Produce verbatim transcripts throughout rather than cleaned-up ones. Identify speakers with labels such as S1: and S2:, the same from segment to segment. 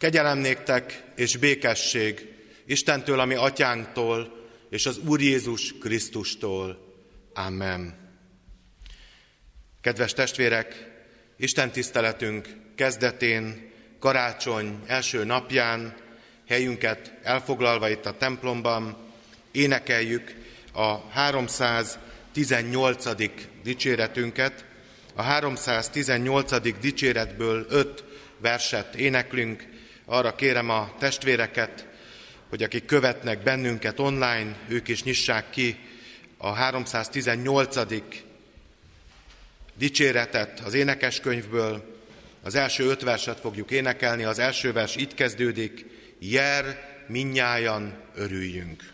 S1: Kegyelem néktek és békesség Istentől, ami atyánktól, és az Úr Jézus Krisztustól. Amen. Kedves testvérek, Isten tiszteletünk kezdetén, karácsony első napján, helyünket elfoglalva itt a templomban, énekeljük a háromszáztizennyolcadik dicséretünket. A háromszáztizennyolcadik dicséretből öt verset éneklünk. Arra kérem a testvéreket, hogy akik követnek bennünket online, ők is nyissák ki a háromszáztizennyolcadik dicséretet az énekeskönyvből. Az első öt verset fogjuk énekelni. Az első vers így kezdődik: Jer, mindnyájan örüljünk.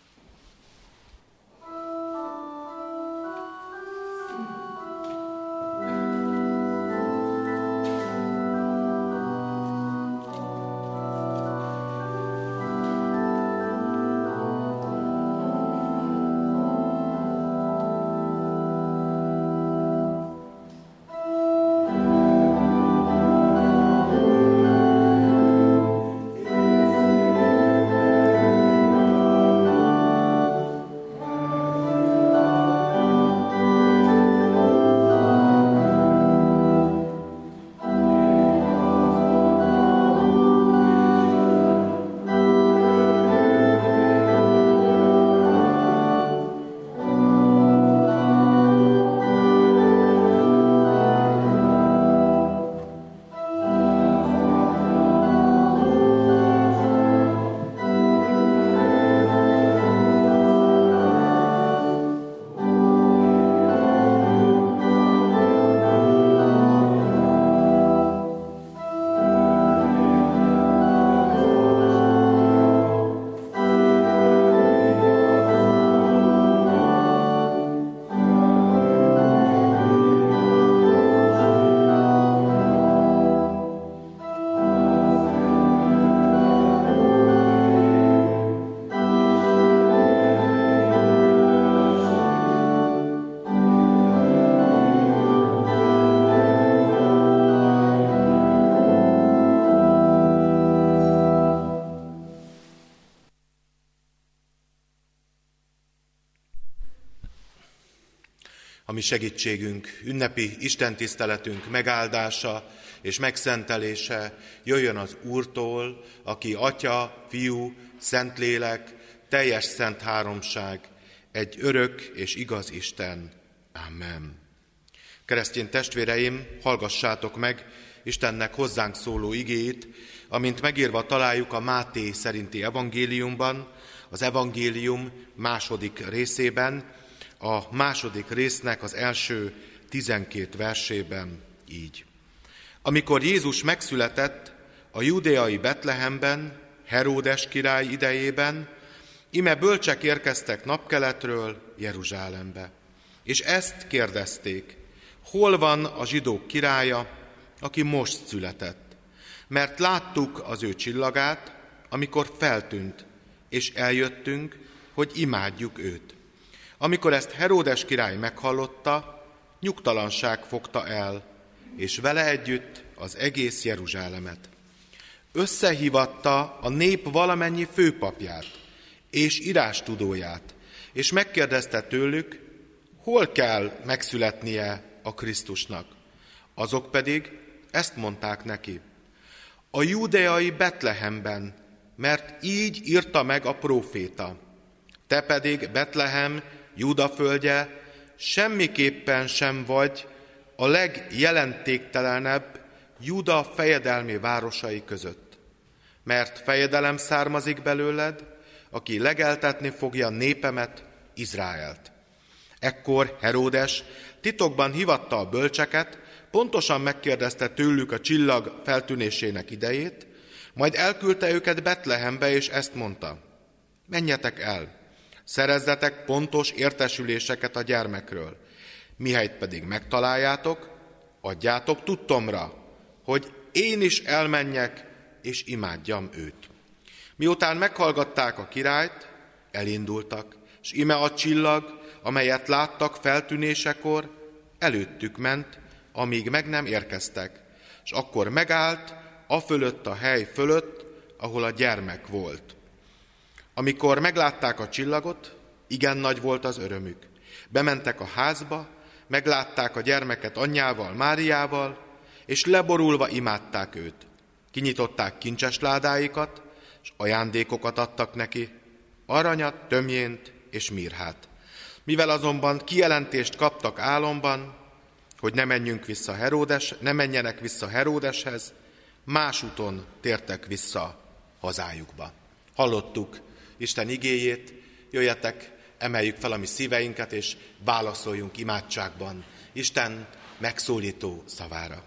S1: A mi segítségünk, ünnepi istentiszteletünk megáldása és megszentelése jöjjön az Úrtól, aki Atya, Fiú, Szentlélek, teljes szent háromság, egy örök és igaz Isten. Amen. Keresztény testvéreim, hallgassátok meg Istennek hozzánk szóló igéit, amint megírva találjuk a Máté szerinti evangéliumban, az evangélium második részében, a második résznek az első tizenkét versében így. Amikor Jézus megszületett a júdeai Betlehemben, Heródes király idejében, ime bölcsek érkeztek napkeletről Jeruzsálembe. És ezt kérdezték: hol van a zsidók királya, aki most született? Mert láttuk az ő csillagát, amikor feltűnt, és eljöttünk, hogy imádjuk őt. Amikor ezt Heródes király meghallotta, nyugtalanság fogta el, és vele együtt az egész Jeruzsálemet. Összehívatta a nép valamennyi főpapját és írástudóját, és megkérdezte tőlük, hol kell megszületnie a Krisztusnak. Azok pedig ezt mondták neki: a júdeai Betlehemben, mert így írta meg a próféta. Te pedig, Betlehem, Júda földje, semmiképpen sem vagy a legjelentéktelenebb Júda fejedelmi városai között. Mert fejedelem származik belőled, aki legeltetni fogja népemet, Izraelt. Ekkor Heródes titokban hívatta a bölcseket, pontosan megkérdezte tőlük a csillag feltűnésének idejét, majd elküldte őket Betlehembe, és ezt mondta: menjetek el, szerezzetek pontos értesüléseket a gyermekről, mihelyt pedig megtaláljátok, adjátok tudtomra, hogy én is elmenjek, és imádjam őt. Miután meghallgatták a királyt, elindultak, és ime a csillag, amelyet láttak feltűnésekor, előttük ment, amíg meg nem érkeztek, és akkor megállt afölött a hely fölött, ahol a gyermek volt. Amikor meglátták a csillagot, igen nagy volt az örömük. Bementek a házba, meglátták a gyermeket anyjával, Máriával, és leborulva imádták őt. Kinyitották kincses ládáikat, és ajándékokat adtak neki, aranyat, tömjént és mirhát. Mivel azonban kijelentést kaptak álomban, hogy ne menjünk vissza Heródes, ne menjenek vissza Heródeshez, más úton tértek vissza hazájukba. Hallottuk Isten igéjét, jöjjetek, emeljük fel a mi szíveinket, és válaszoljunk imádságban Isten megszólító szavára.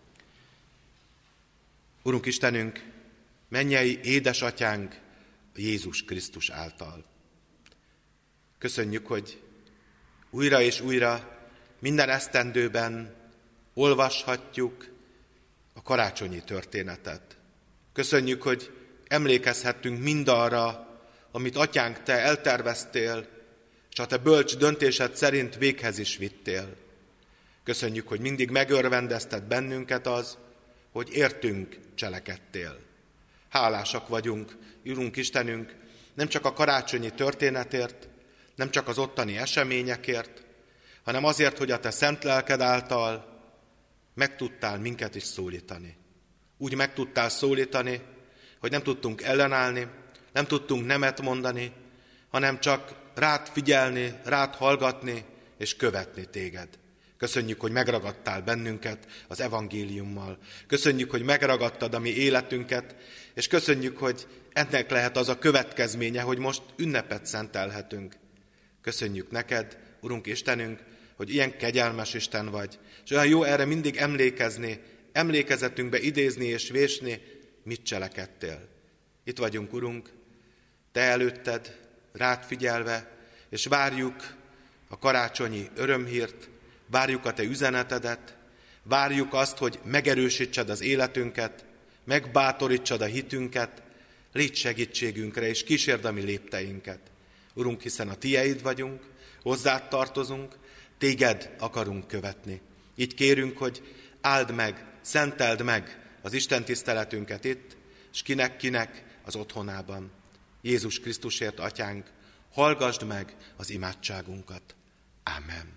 S1: Urunk Istenünk, mennyei édesatyánk Jézus Krisztus által. Köszönjük, hogy újra és újra minden esztendőben olvashatjuk a karácsonyi történetet. Köszönjük, hogy emlékezhettünk mindarra, amit atyánk, te elterveztél, és a te bölcs döntésed szerint véghez is vittél. Köszönjük, hogy mindig megörvendezted bennünket az, hogy értünk cselekedtél. Hálásak vagyunk, Urunk Istenünk, nem csak a karácsonyi történetért, nem csak az ottani eseményekért, hanem azért, hogy a te szent lelked által meg tudtál minket is szólítani. Úgy meg tudtál szólítani, hogy nem tudtunk ellenállni, nem tudtunk nemet mondani, hanem csak rád figyelni, rád hallgatni és követni téged. Köszönjük, hogy megragadtál bennünket az evangéliummal. Köszönjük, hogy megragadtad a mi életünket, és köszönjük, hogy ennek lehet az a következménye, hogy most ünnepet szentelhetünk. Köszönjük neked, Urunk Istenünk, hogy ilyen kegyelmes Isten vagy, és olyan jó erre mindig emlékezni, emlékezetünkbe idézni és vésni, mit cselekedtél. Itt vagyunk, Urunk, te előtted, rád figyelve, és várjuk a karácsonyi örömhírt, várjuk a te üzenetedet, várjuk azt, hogy megerősítsed az életünket, megbátorítsad a hitünket, légy segítségünkre, és kísérd a mi lépteinket. Urunk, hiszen a tieid vagyunk, hozzád tartozunk, téged akarunk követni. Így kérünk, hogy áld meg, szenteld meg az Isten tiszteletünket itt, és kinek-kinek az otthonában. Jézus Krisztusért, Atyánk, hallgasd meg az imádságunkat. Ámen.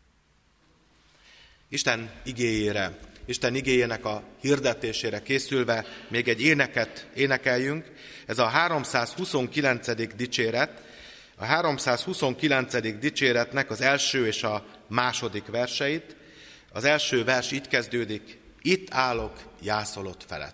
S1: Isten igéjére, Isten igéjének a hirdetésére készülve még egy éneket énekeljünk. Ez a háromszázhuszonkilencedik dicséret. A háromszázhuszonkilencedik dicséretnek az első és a második verseit. Az első vers így kezdődik: itt állok jászolott felett.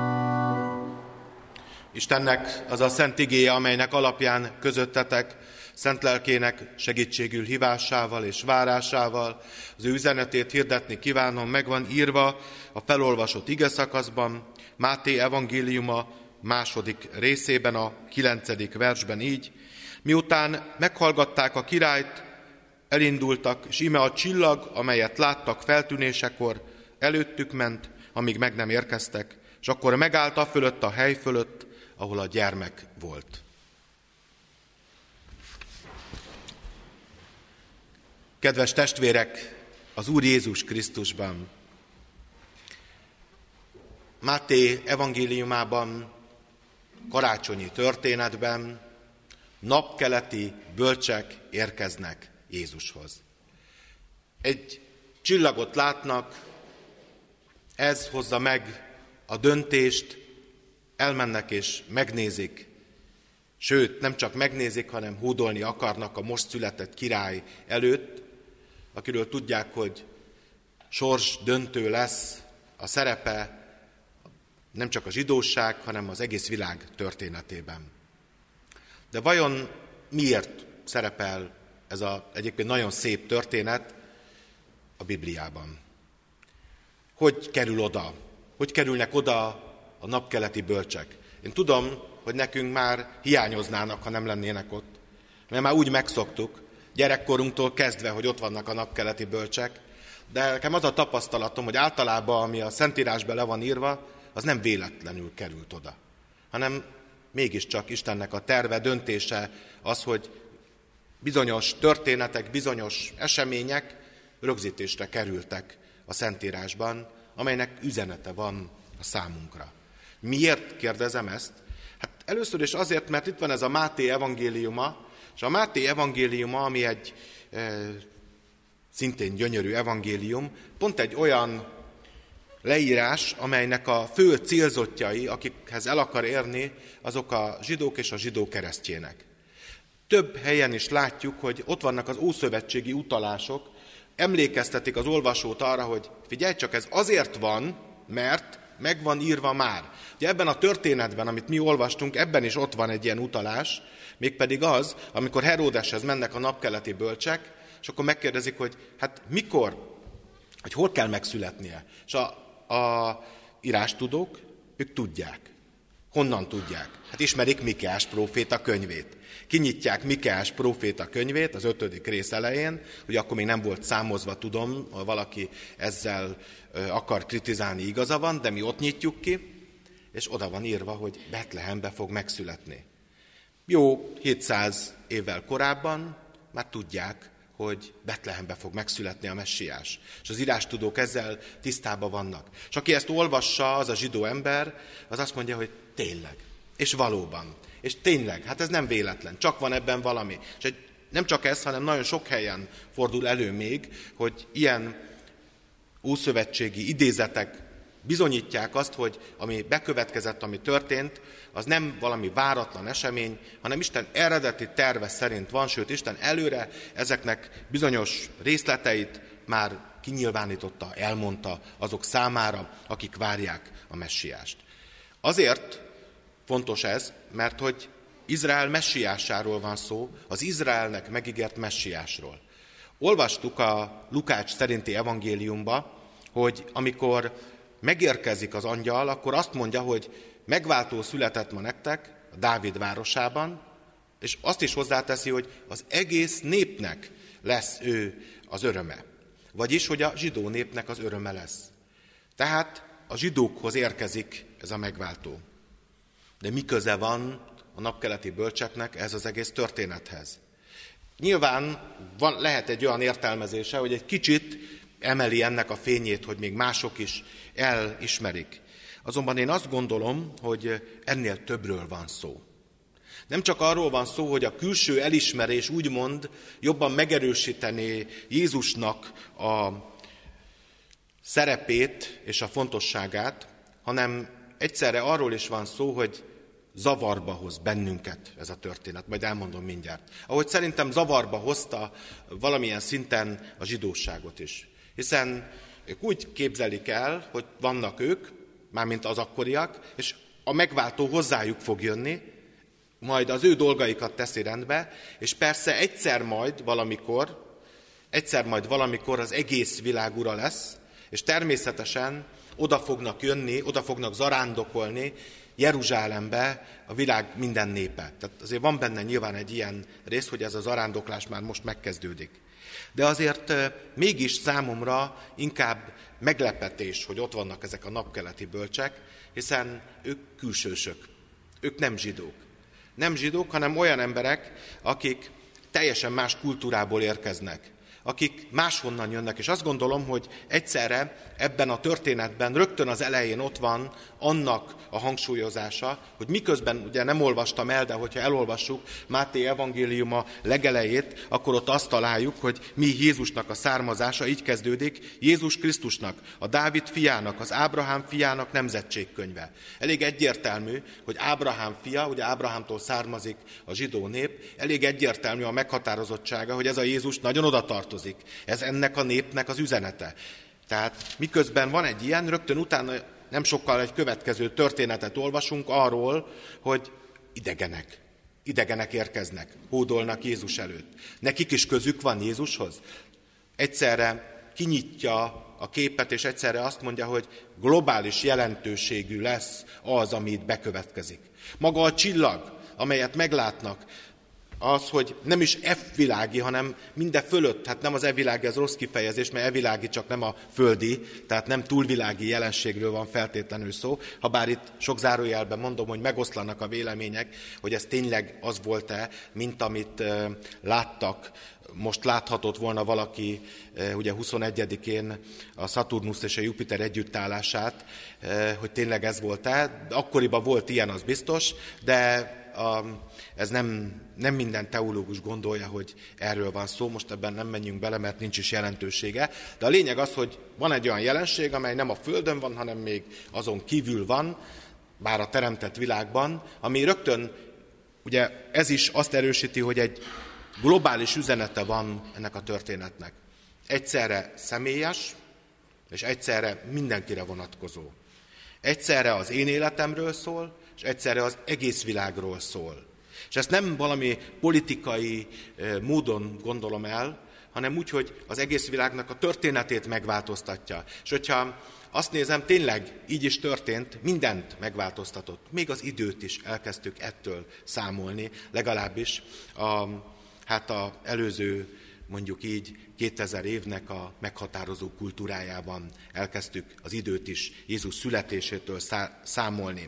S1: Istennek az a szent igéje, amelynek alapján közöttetek szent lelkének segítségül hívásával és várásával az ő üzenetét hirdetni kívánom. Meg van írva a felolvasott igeszakaszban, Máté evangéliuma második részében, a kilencedik versben így: miután meghallgatták a királyt, elindultak, és íme a csillag, amelyet láttak feltűnésekor, előttük ment, amíg meg nem érkeztek, és akkor megállt a fölött a hely fölött, ahol a gyermek volt. Kedves testvérek, az Úr Jézus Krisztusban! Máté evangéliumában, karácsonyi történetben napkeleti bölcsek érkeznek Jézushoz. Egy csillagot látnak, ez hozza meg a döntést, elmennek és megnézik, sőt, nem csak megnézik, hanem hódolni akarnak a most született király előtt, akiről tudják, hogy sors döntő lesz a szerepe nem csak a zsidóság, hanem az egész világ történetében. De vajon miért szerepel ez a egyébként nagyon szép történet a Bibliában? Hogy kerül oda? Hogy kerülnek oda a napkeleti bölcsek? Én tudom, hogy nekünk már hiányoznának, ha nem lennének ott. Mert már úgy megszoktuk, gyerekkorunktól kezdve, hogy ott vannak a napkeleti bölcsek, de nekem az a tapasztalatom, hogy általában, ami a Szentírásban le van írva, az nem véletlenül került oda, hanem mégiscsak Istennek a terve, döntése az, hogy bizonyos történetek, bizonyos események rögzítésre kerültek a Szentírásban, amelynek üzenete van a számunkra. Miért kérdezem ezt? Hát először is azért, mert itt van ez a Máté evangéliuma, és a Máté evangéliuma, ami egy e, szintén gyönyörű evangélium, pont egy olyan leírás, amelynek a fő célzottjai, akikhez el akar érni, azok a zsidók és a zsidó keresztjének. Több helyen is látjuk, hogy ott vannak az ószövetségi utalások, emlékeztetik az olvasót arra, hogy figyelj csak, ez azért van, mert meg van írva már. Ugye ebben a történetben, amit mi olvastunk, ebben is ott van egy ilyen utalás, mégpedig az, amikor Heródeshez mennek a napkeleti bölcsek, és akkor megkérdezik, hogy hát mikor, hogy hol kell megszületnie. És a, a írástudók, ők tudják. Honnan tudják? Hát ismerik Mikeás próféta könyvét. Kinyitják Mikeás próféta könyvét az ötödik rész elején, hogy akkor még nem volt számozva, tudom, ha valaki ezzel akar kritizálni, igaza van, de mi ott nyitjuk ki, és oda van írva, hogy Betlehembe fog megszületni. Jó hétszáz évvel korábban már tudják, hogy Betlehembe fog megszületni a messiás. És az írástudók ezzel tisztában vannak. És aki ezt olvassa, az a zsidó ember, az azt mondja, hogy tényleg, és valóban. És tényleg, hát ez nem véletlen, csak van ebben valami. És egy, nem csak ez, hanem nagyon sok helyen fordul elő még, hogy ilyen ószövetségi idézetek bizonyítják azt, hogy ami bekövetkezett, ami történt, az nem valami váratlan esemény, hanem Isten eredeti terve szerint van, sőt Isten előre ezeknek bizonyos részleteit már kinyilvánította, elmondta azok számára, akik várják a messiást. Azért fontos ez, mert hogy Izrael messiásáról van szó, az Izraelnek megígért messiásról. Olvastuk a Lukács szerinti evangéliumba, hogy amikor megérkezik az angyal, akkor azt mondja, hogy megváltó született ma nektek a Dávid városában, és azt is hozzáteszi, hogy az egész népnek lesz ő az öröme. Vagyis, hogy a zsidó népnek az öröme lesz. Tehát a zsidókhoz érkezik ez a megváltó. De mi köze van a napkeleti bölcseknek ez az egész történethez? Nyilván van, lehet egy olyan értelmezése, hogy egy kicsit emeli ennek a fényét, hogy még mások is elismerik. Azonban én azt gondolom, hogy ennél többről van szó. Nem csak arról van szó, hogy a külső elismerés úgymond jobban megerősítené Jézusnak a szerepét és a fontosságát, hanem egyszerre arról is van szó, hogy zavarba hoz bennünket ez a történet. Majd elmondom mindjárt. Ahogy szerintem zavarba hozta valamilyen szinten a zsidóságot is. Hiszen ők úgy képzelik el, hogy vannak ők, mármint az akkoriak, és a megváltó hozzájuk fog jönni, majd az ő dolgaikat teszi rendbe, és persze egyszer majd valamikor, egyszer majd valamikor az egész világ ura lesz, és természetesen oda fognak jönni, oda fognak zarándokolni Jeruzsálembe a világ minden népe. Tehát azért van benne nyilván egy ilyen rész, hogy ez a zarándoklás már most megkezdődik. De azért mégis számomra inkább meglepetés, hogy ott vannak ezek a napkeleti bölcsek, hiszen ők külsősök, ők nem zsidók. Nem zsidók, hanem olyan emberek, akik teljesen más kultúrából érkeznek, akik máshonnan jönnek, és azt gondolom, hogy egyszerre ebben a történetben rögtön az elején ott van annak a hangsúlyozása, hogy miközben ugye nem olvastam el, de hogyha elolvassuk Máté evangéliuma legelejét, akkor ott azt találjuk, hogy mi Jézusnak a származása, így kezdődik, Jézus Krisztusnak, a Dávid fiának, az Ábrahám fiának nemzetségkönyve. Elég egyértelmű, hogy Ábrahám fia, ugye Ábrahámtól származik a zsidó nép, elég egyértelmű a meghatározottsága, hogy ez a Jézus nagyon oda tartozik. Ez ennek a népnek az üzenete. Tehát miközben van egy ilyen, rögtön utána nem sokkal egy következő történetet olvasunk arról, hogy idegenek, idegenek érkeznek, hódolnak Jézus előtt. Nekik is közük van Jézushoz. Egyszerre kinyitja a képet, és egyszerre azt mondja, hogy globális jelentőségű lesz az, ami itt bekövetkezik. Maga a csillag, amelyet meglátnak, az, hogy nem is F-világi, hanem minden fölött, hát nem az E-világi, ez rossz kifejezés, mert E-világi csak nem a földi, tehát nem túlvilági jelenségről van feltétlenül szó, habár itt sok zárójelben mondom, hogy megoszlanak a vélemények, hogy ez tényleg az volt-e, mint amit e, láttak, most láthatott volna valaki, e, ugye huszonegyedikén a Szaturnusz és a Jupiter együttállását, e, hogy tényleg ez volt-e. Akkoriban volt ilyen, az biztos, de a, ez nem, nem minden teológus gondolja, hogy erről van szó, most ebben nem menjünk bele, mert nincs is jelentősége. De a lényeg az, hogy van egy olyan jelenség, amely nem a Földön van, hanem még azon kívül van, bár a teremtett világban, ami rögtön, ugye ez is azt erősíti, hogy egy globális üzenete van ennek a történetnek. Egyszerre személyes, és egyszerre mindenkire vonatkozó. Egyszerre az én életemről szól, és egyszerre az egész világról szól. És ezt nem valami politikai módon gondolom el, hanem úgy, hogy az egész világnak a történetét megváltoztatja. És hogyha azt nézem, tényleg így is történt, mindent megváltoztatott. Még az időt is elkezdtük ettől számolni, legalábbis a, hát a előző, mondjuk így, kétezer évnek a meghatározó kultúrájában elkezdtük az időt is Jézus születésétől számolni.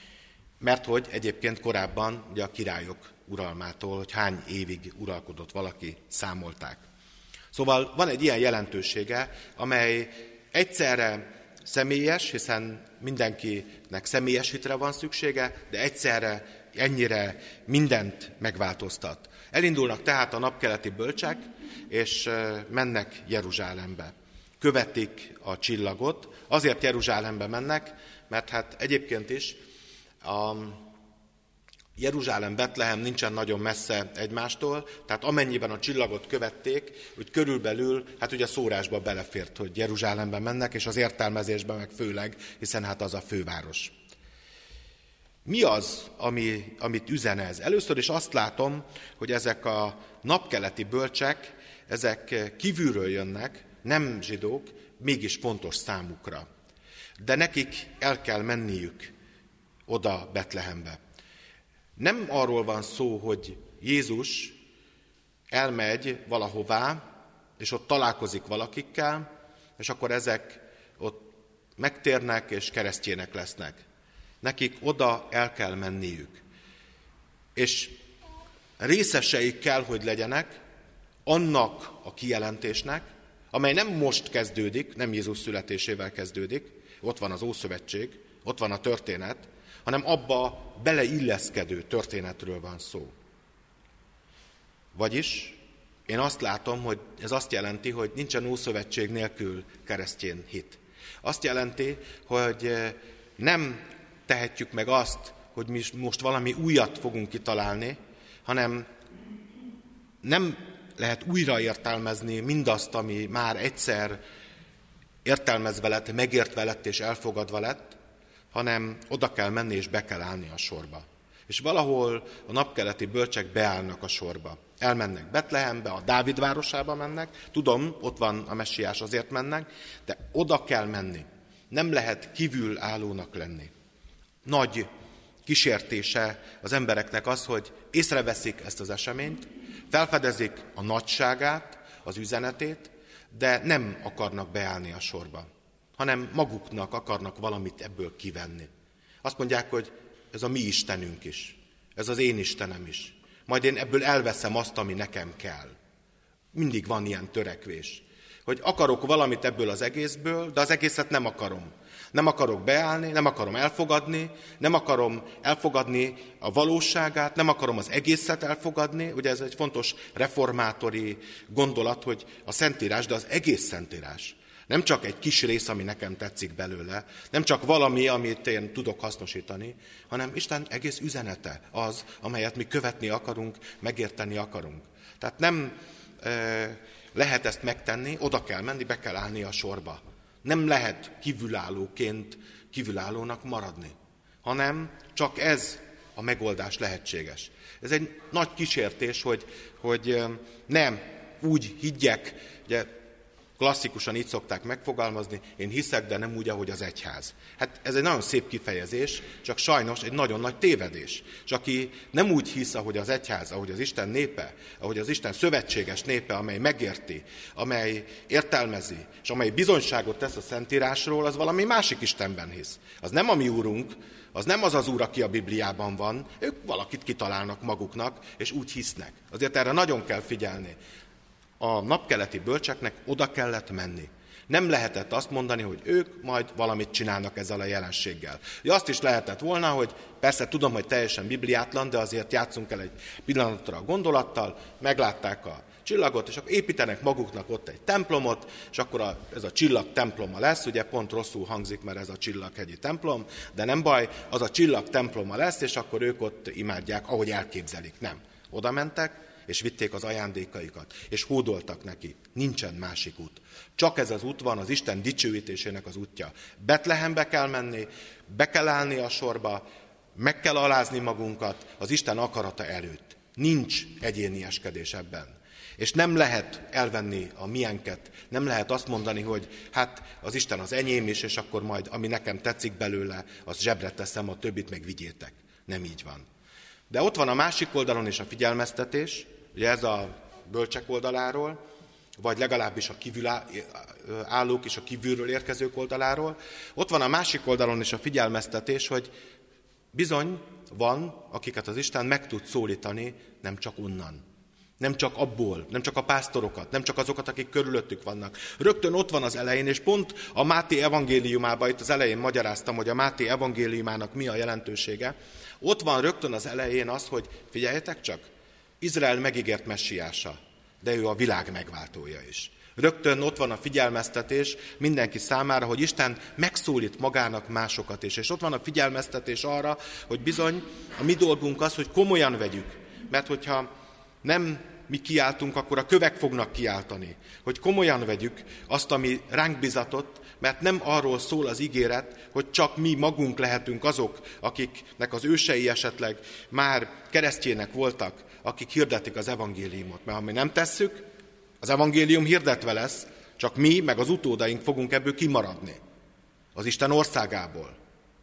S1: Mert hogy egyébként korábban ugye a királyok uralmától, hogy hány évig uralkodott valaki, számolták. Szóval van egy ilyen jelentősége, amely egyszerre személyes, hiszen mindenkinek személyes hitre van szüksége, de egyszerre ennyire mindent megváltoztat. Elindulnak tehát a napkeleti bölcsek, és mennek Jeruzsálembe. Követik a csillagot, azért Jeruzsálembe mennek, mert hát egyébként is a Jeruzsálem, Betlehem nincsen nagyon messze egymástól, tehát amennyiben a csillagot követték, úgy körülbelül, hát ugye szórásba belefért, hogy Jeruzsálembe mennek, és az értelmezésben meg főleg, hiszen hát az a főváros. Mi az, ami, amit üzen ez? Először is azt látom, hogy ezek a napkeleti bölcsek, ezek kívülről jönnek, nem zsidók, mégis fontos számukra. De nekik el kell menniük oda Betlehembe. Nem arról van szó, hogy Jézus elmegy valahová, és ott találkozik valakikkel, és akkor ezek ott megtérnek és keresztjének lesznek. Nekik oda el kell menniük. És részeseik kell, hogy legyenek annak a kijelentésnek, amely nem most kezdődik, nem Jézus születésével kezdődik, ott van az Ószövetség, ott van a történet, hanem abba beleilleszkedő történetről van szó. Vagyis én azt látom, hogy ez azt jelenti, hogy nincsen Ószövetség nélkül keresztény hit. Azt jelenti, hogy nem tehetjük meg azt, hogy mi most valami újat fogunk kitalálni, hanem nem lehet újra értelmezni mindazt, ami már egyszer értelmezve lett, megértve lett és elfogadva lett, hanem oda kell menni és be kell állni a sorba. És És valahol a napkeleti bölcsek beállnak a sorba. Elmennek Betlehembe, a Dávid városába mennek. Tudom, ott van a messiás, azért mennek, de oda kell menni. Nem lehet kívülállónak lenni. Nagy kísértése az embereknek az, hogy észreveszik ezt az eseményt, felfedezik a nagyságát, az üzenetét, de nem akarnak beállni a sorba, hanem maguknak akarnak valamit ebből kivenni. Azt mondják, hogy ez a mi Istenünk is, ez az én Istenem is. Majd én ebből elveszem azt, ami nekem kell. Mindig van ilyen törekvés, hogy akarok valamit ebből az egészből, de az egészet nem akarom. Nem akarok beállni, nem akarom elfogadni, nem akarom elfogadni a valóságát, nem akarom az egészet elfogadni. Ugye ez egy fontos reformátori gondolat, hogy a Szentírás, de az egész Szentírás. Nem csak egy kis rész, ami nekem tetszik belőle, nem csak valami, amit én tudok hasznosítani, hanem Isten egész üzenete az, amelyet mi követni akarunk, megérteni akarunk. Tehát nem e, lehet ezt megtenni, oda kell menni, be kell állni a sorba. Nem lehet kívülállóként kívülállónak maradni, hanem csak ez a megoldás lehetséges. Ez egy nagy kísértés, hogy, hogy nem úgy higgyek, ugye klasszikusan így szokták megfogalmazni, én hiszek, de nem úgy, ahogy az egyház. Hát ez egy nagyon szép kifejezés, csak sajnos egy nagyon nagy tévedés. És aki nem úgy hisz, ahogy az egyház, ahogy az Isten népe, ahogy az Isten szövetséges népe, amely megérti, amely értelmezi, és amely bizonyságot tesz a Szentírásról, az valami másik Istenben hisz. Az nem a mi úrunk, az nem az az úr, aki a Bibliában van, ők valakit kitalálnak maguknak, és úgy hisznek. Azért erre nagyon kell figyelni. A napkeleti bölcseknek oda kellett menni. Nem lehetett azt mondani, hogy ők majd valamit csinálnak ezzel a jelenséggel. Ja, azt is lehetett volna, hogy persze tudom, hogy teljesen bibliátlan, de azért játszunk el egy pillanatra a gondolattal, meglátták a csillagot, és akkor építenek maguknak ott egy templomot, és akkor a, ez a csillag temploma lesz, ugye pont rosszul hangzik, mert ez a csillaghegyi templom, de nem baj, az a csillag temploma lesz, és akkor ők ott imádják, ahogy elképzelik. Nem. Oda mentek, és vitték az ajándékaikat, és hódoltak neki. Nincsen másik út. Csak ez az út van, az Isten dicsőítésének az útja. Betlehembe kell menni, be kell állni a sorba, meg kell alázni magunkat az Isten akarata előtt. Nincs egyénieskedés ebben. És nem lehet elvenni a miénket, nem lehet azt mondani, hogy hát az Isten az enyém is, és akkor majd, ami nekem tetszik belőle, az zsebre teszem, a többit meg vigyétek. Nem így van. De ott van a másik oldalon is a figyelmeztetés, ugye ez a bölcsek oldaláról, vagy legalábbis a kívülállók és a kívülről érkezők oldaláról. Ott van a másik oldalon is a figyelmeztetés, hogy bizony van, akiket az Isten meg tud szólítani, nem csak onnan. Nem csak abból, nem csak a pásztorokat, nem csak azokat, akik körülöttük vannak. Rögtön ott van az elején, és pont a Máté evangéliumában, itt az elején magyaráztam, hogy a Máté evangéliumának mi a jelentősége. Ott van rögtön az elején az, hogy figyeljetek csak, Izrael megígért messiása, de ő a világ megváltója is. Rögtön ott van a figyelmeztetés mindenki számára, hogy Isten megszólít magának másokat is. És ott van a figyelmeztetés arra, hogy bizony a mi dolgunk az, hogy komolyan vegyük. Mert hogyha nem mi kiáltunk, akkor a kövek fognak kiáltani. Hogy komolyan vegyük azt, ami ránk bizatott, mert nem arról szól az ígéret, hogy csak mi magunk lehetünk azok, akiknek az ősei esetleg már keresztjének voltak, akik hirdetik az evangéliumot. Mert ha mi nem tesszük, az evangélium hirdetve lesz, csak mi, meg az utódaink fogunk ebből kimaradni. Az Isten országából.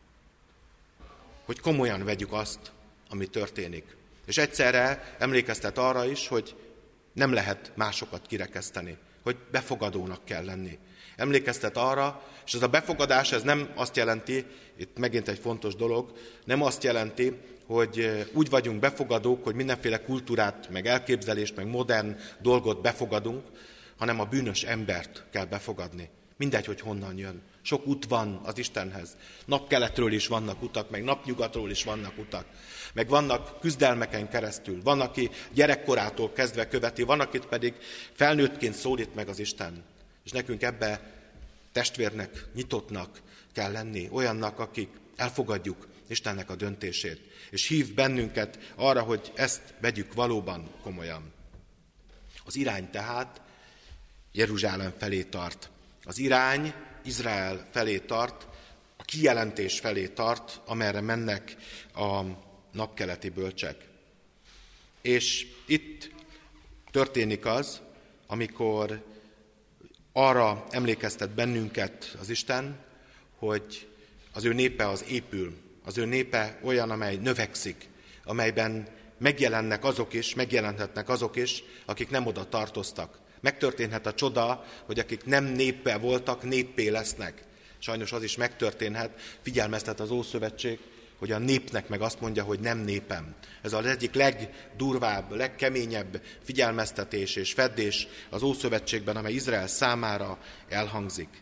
S1: Hogy komolyan vegyük azt, ami történik. És egyszerre emlékeztet arra is, hogy nem lehet másokat kirekeszteni, hogy befogadónak kell lenni. Emlékeztet arra, és ez a befogadás, ez nem azt jelenti, itt megint egy fontos dolog, nem azt jelenti, hogy úgy vagyunk befogadók, hogy mindenféle kultúrát, meg elképzelést, meg modern dolgot befogadunk, hanem a bűnös embert kell befogadni. Mindegy, hogy honnan jön. Sok út van az Istenhez. Napkeletről is vannak utak, meg napnyugatról is vannak utak. Meg vannak küzdelmeken keresztül. Van, aki gyerekkorától kezdve követi, van, akit pedig felnőttként szólít meg az Isten. És nekünk ebbe testvérnek, nyitottnak kell lenni, olyannak, akik elfogadjuk Istennek a döntését. És hív bennünket arra, hogy ezt vegyük valóban komolyan. Az irány tehát Jeruzsálem felé tart. Az irány Izrael felé tart, a kijelentés felé tart, amerre mennek a napkeleti bölcsek. És itt történik az, amikor arra emlékeztet bennünket az Isten, hogy az ő népe az épül, az ő népe olyan, amely növekszik, amelyben megjelennek azok is, megjelenthetnek azok is, akik nem oda tartoztak. Megtörténhet a csoda, hogy akik nem népe voltak, néppé lesznek. Sajnos az is megtörténhet, figyelmeztet az Ószövetség, hogy a népnek meg azt mondja, hogy nem népem. Ez az egyik legdurvább, legkeményebb figyelmeztetés és feddés az Ószövetségben, amely Izrael számára elhangzik.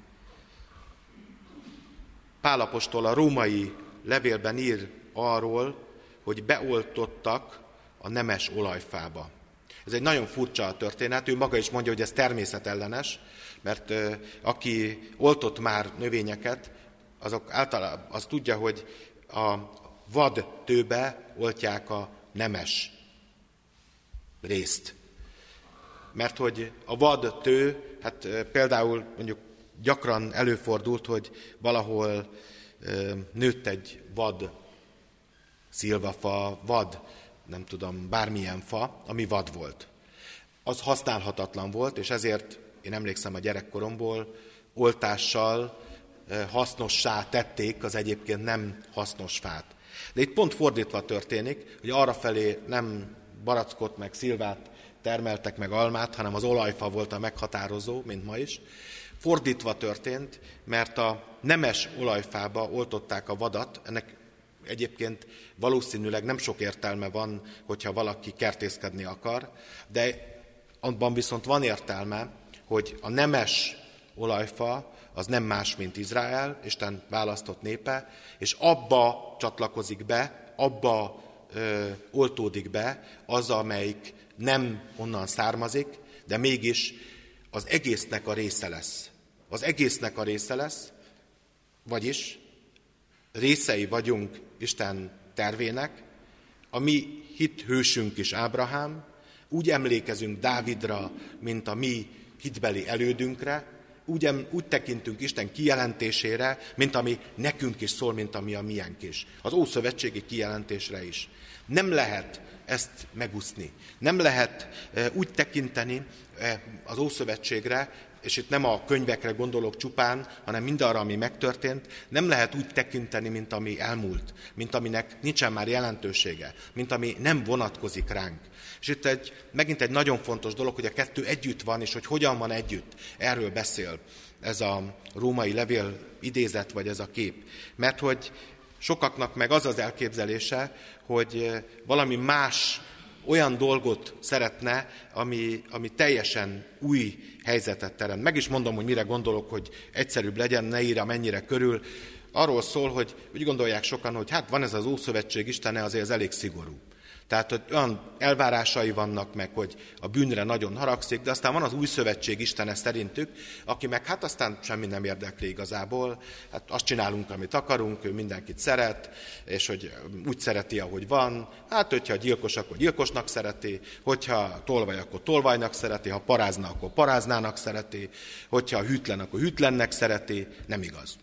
S1: Pál apostol a római levélben ír arról, hogy beoltottak a nemes olajfába. Ez egy nagyon furcsa történet, ő maga is mondja, hogy ez természetellenes, mert ö, aki oltott már növényeket, azok általában azt tudja, hogy a vad tőbe oltják a nemes részt. Mert hogy a vad tő, hát például mondjuk gyakran előfordult, hogy valahol ö, nőtt egy vad szilvafa, vad, nem tudom, bármilyen fa, ami vad volt. Az használhatatlan volt, és ezért én emlékszem a gyerekkoromból, oltással hasznossá tették az egyébként nem hasznos fát. De itt pont fordítva történik, hogy arrafelé nem barackot meg szilvát termeltek meg almát, hanem az olajfa volt a meghatározó, mint ma is. Fordítva történt, mert a nemes olajfába oltották a vadat, ennek egyébként valószínűleg nem sok értelme van, hogyha valaki kertészkedni akar, de abban viszont van értelme, hogy a nemes olajfa az nem más, mint Izrael, Isten választott népe, és abba csatlakozik be, abba ö, oltódik be az, amelyik nem onnan származik, de mégis az egésznek a része lesz. Az egésznek a része lesz, vagyis részei vagyunk Isten tervének, a mi hithősünk is Ábrahám, úgy emlékezünk Dávidra, mint a mi hitbeli elődünkre, úgy, úgy tekintünk Isten kijelentésére, mint ami nekünk is szól, mint ami a miénk is. Az ószövetségi kijelentésre is. Nem lehet ezt megúszni. Nem lehet úgy tekinteni az Ószövetségre, és itt nem a könyvekre gondolok csupán, hanem mindarra, ami megtörtént, nem lehet úgy tekinteni, mint ami elmúlt, mint aminek nincsen már jelentősége, mint ami nem vonatkozik ránk. És itt egy, megint egy nagyon fontos dolog, hogy a kettő együtt van, és hogy hogyan van együtt. Erről beszél ez a római levél idézet, vagy ez a kép. Mert hogy sokaknak meg az az elképzelése, hogy valami más, olyan dolgot szeretne, ami, ami teljesen új helyzetet teremt. Meg is mondom, hogy mire gondolok, hogy egyszerűbb legyen, ne írjam mennyire körül. Arról szól, hogy úgy gondolják sokan, hogy hát van ez az Ószövetség Istene, azért ez elég szigorú. Tehát, hogy olyan elvárásai vannak meg, hogy a bűnre nagyon haragszik, de aztán van az Új Szövetség Istene szerintük, aki meg hát aztán semmi nem érdekli igazából, hát azt csinálunk, amit akarunk, ő mindenkit szeret, és hogy úgy szereti, ahogy van, hát hogyha gyilkos, akkor gyilkosnak szereti, hogyha tolvaj, akkor tolvajnak szereti, ha parázna, akkor paráznának szereti, hogyha hűtlen, akkor hűtlennek szereti, nem igaz.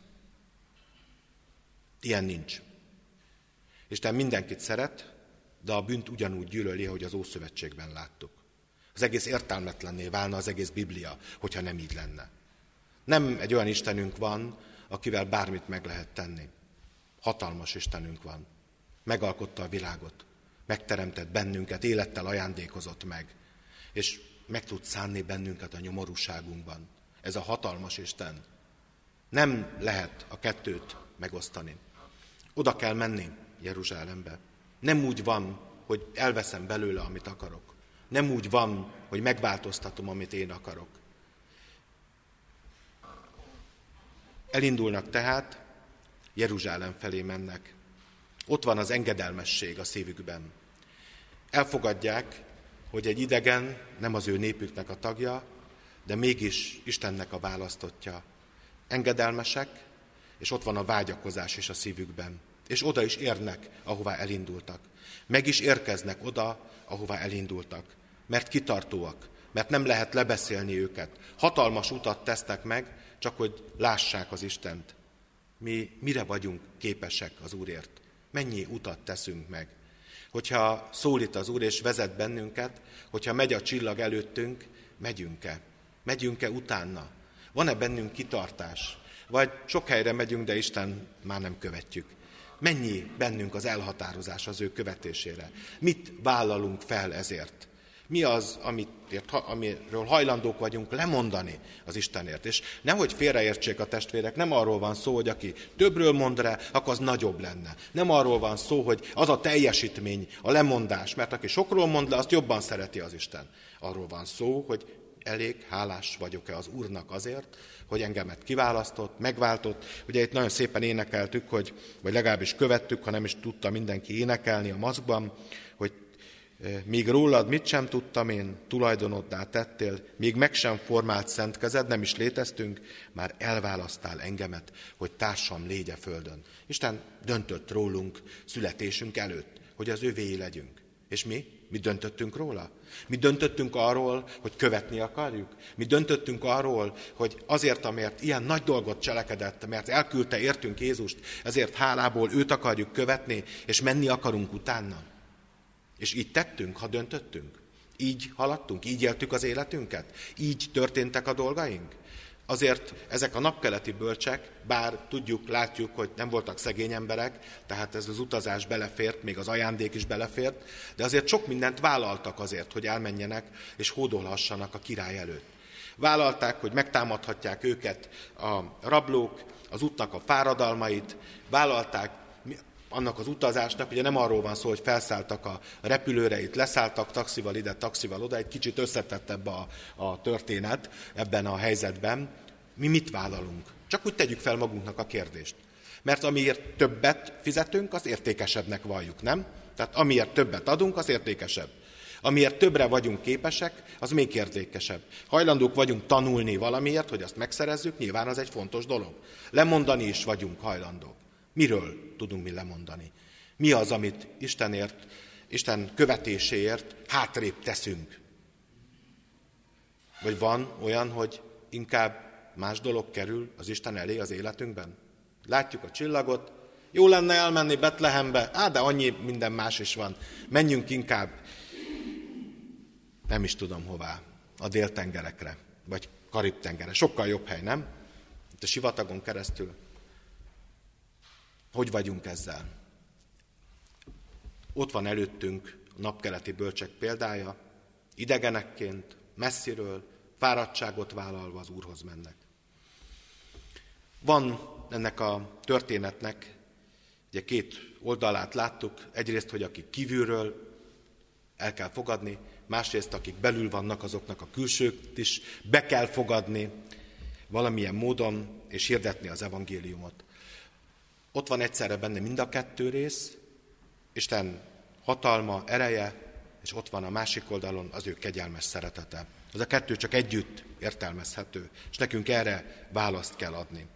S1: Ilyen nincs. Isten mindenkit szeret, de a bűnt ugyanúgy gyűlöli, ahogy az Ószövetségben láttuk. Az egész értelmetlenné válna az egész Biblia, hogyha nem így lenne. Nem egy olyan Istenünk van, akivel bármit meg lehet tenni. Hatalmas Istenünk van. Megalkotta a világot, megteremtett bennünket, élettel ajándékozott meg, és meg tud szánni bennünket a nyomorúságunkban. Ez a hatalmas Isten. Nem lehet a kettőt megosztani. Oda kell menni Jeruzsálembe. Nem úgy van, hogy elveszem belőle, amit akarok. Nem úgy van, hogy megváltoztatom, amit én akarok. Elindulnak tehát, Jeruzsálem felé mennek. Ott van az engedelmesség a szívükben. Elfogadják, hogy egy idegen nem az ő népüknek a tagja, de mégis Istennek a választottja. Engedelmesek, és ott van a vágyakozás is a szívükben. És oda is érnek, ahová elindultak. Meg is érkeznek oda, ahová elindultak. Mert kitartóak, mert nem lehet lebeszélni őket. Hatalmas utat tesznek meg, csak hogy lássák az Istent. Mi mire vagyunk képesek az Úrért? Mennyi utat teszünk meg? Hogyha szólít az Úr és vezet bennünket, hogyha megy a csillag előttünk, megyünk-e? Megyünk-e utána? Van-e bennünk kitartás? Vagy sok helyre megyünk, de Isten már nem követjük? Mennyi bennünk az elhatározás az ő követésére? Mit vállalunk fel ezért? Mi az, amit, amiről hajlandók vagyunk lemondani az Istenért? És nehogy félreértsék a testvérek, nem arról van szó, hogy aki többről mond rá, akkor az nagyobb lenne. Nem arról van szó, hogy az a teljesítmény, a lemondás, mert aki sokról mond le, azt jobban szereti az Isten. Arról van szó, hogy elég hálás vagyok-e az Úrnak azért, hogy engemet kiválasztott, megváltott. Ugye itt nagyon szépen énekeltük, hogy, vagy legalábbis követtük, ha nem is tudta mindenki énekelni a maszkban, hogy míg rólad mit sem tudtam én, tulajdonoddá tettél, még meg sem formált szent kezed, nem is léteztünk, már elválasztál engemet, hogy társam légy a földön. Isten döntött rólunk születésünk előtt, hogy az övéi legyünk. És mi? Mi döntöttünk róla? Mi döntöttünk arról, hogy követni akarjuk? Mi döntöttünk arról, hogy azért, amért ilyen nagy dolgot cselekedett, mert elküldte értünk Jézust, ezért hálából őt akarjuk követni, és menni akarunk utána? És így tettünk, ha döntöttünk? Így haladtunk? Így éltük az életünket? Így történtek a dolgaink? Azért ezek a napkeleti bölcsek, bár tudjuk, látjuk, hogy nem voltak szegény emberek, tehát ez az utazás belefért, még az ajándék is belefért, de azért sok mindent vállaltak azért, hogy elmenjenek és hódolhassanak a király előtt. Vállalták, hogy megtámadhatják őket a rablók, az útnak a fáradalmait, vállalták annak az utazásnak, ugye nem arról van szó, hogy felszálltak a repülőre, itt leszálltak taxival ide, taxival oda, egy kicsit összetettebb a, a történet ebben a helyzetben. Mi mit vállalunk? Csak úgy tegyük fel magunknak a kérdést. Mert amiért többet fizetünk, az értékesebbnek valljuk, nem? Tehát amiért többet adunk, az értékesebb. Amiért többre vagyunk képesek, az még értékesebb. Hajlandók vagyunk tanulni valamiért, hogy azt megszerezzük, nyilván az egy fontos dolog. Lemondani is vagyunk hajlandók. Miről tudunk mi lemondani? Mi az, amit Istenért, Isten követéséért hátrébb teszünk? Vagy van olyan, hogy inkább más dolog kerül az Isten elé az életünkben? Látjuk a csillagot, jó lenne elmenni Betlehembe, á, de annyi minden más is van. Menjünk inkább, nem is tudom hová, a Dél-tengerekre, vagy Karib-tengerre. Sokkal jobb hely, nem? Itt a sivatagon keresztül. Hogy vagyunk ezzel? Ott van előttünk a napkeleti bölcsek példája, idegenekként, messziről, fáradtságot vállalva az Úrhoz mennek. Van ennek a történetnek, ugye két oldalát láttuk, egyrészt, hogy akik kívülről el kell fogadni, másrészt, akik belül vannak, azoknak a külsőt is be kell fogadni valamilyen módon, és hirdetni az evangéliumot. Ott van egyszerre benne mind a kettő rész, Isten hatalma, ereje, és ott van a másik oldalon az ő kegyelmes szeretete. Az a kettő csak együtt értelmezhető, és nekünk erre választ kell adni.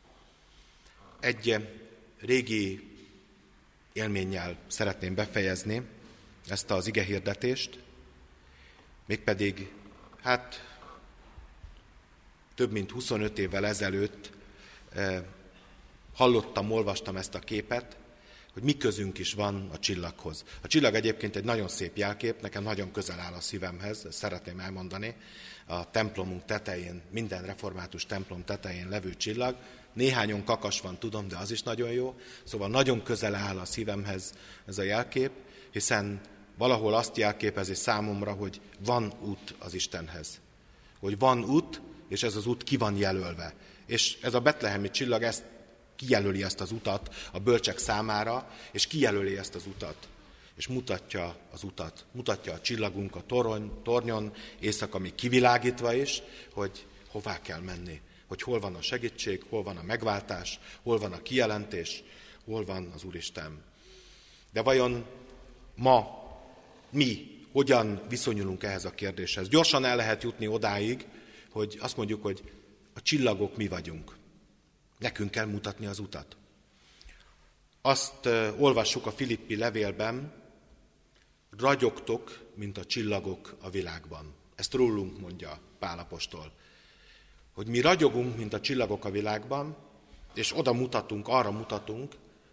S1: Egy régi élménnyel szeretném befejezni ezt az igehirdetést, mégpedig, hát több mint huszonöt évvel ezelőtt eh, hallottam, olvastam ezt a képet, hogy mi közünk is van a csillaghoz. A csillag egyébként egy nagyon szép jelkép, nekem nagyon közel áll a szívemhez, ezt szeretném elmondani. A templomunk tetején, minden református templom tetején levő csillag. Néhányon kakas van, tudom, de az is nagyon jó. Szóval nagyon közel áll a szívemhez ez a jelkép, hiszen valahol azt jelképezi számomra, hogy van út az Istenhez. Hogy van út, és ez az út ki van jelölve. És ez a betlehemi csillag ezt kijelöli ezt az utat a bölcsek számára, és kijelöli ezt az utat, és mutatja az utat, mutatja a csillagunk a torony, tornyon, éjszaka még kivilágítva is, hogy hová kell menni, hogy hol van a segítség, hol van a megváltás, hol van a kijelentés, hol van az Úristen. De vajon ma mi hogyan viszonyulunk ehhez a kérdéshez? Gyorsan el lehet jutni odáig, hogy azt mondjuk, hogy a csillagok mi vagyunk. Nekünk kell mutatni az utat. Azt uh, olvassuk a Filippi levélben, ragyogtok, mint a csillagok a világban. Ezt rólunk mondja Pál apostol. Hogy mi ragyogunk, mint a csillagok a világban, és oda mutatunk, arra mutatunk,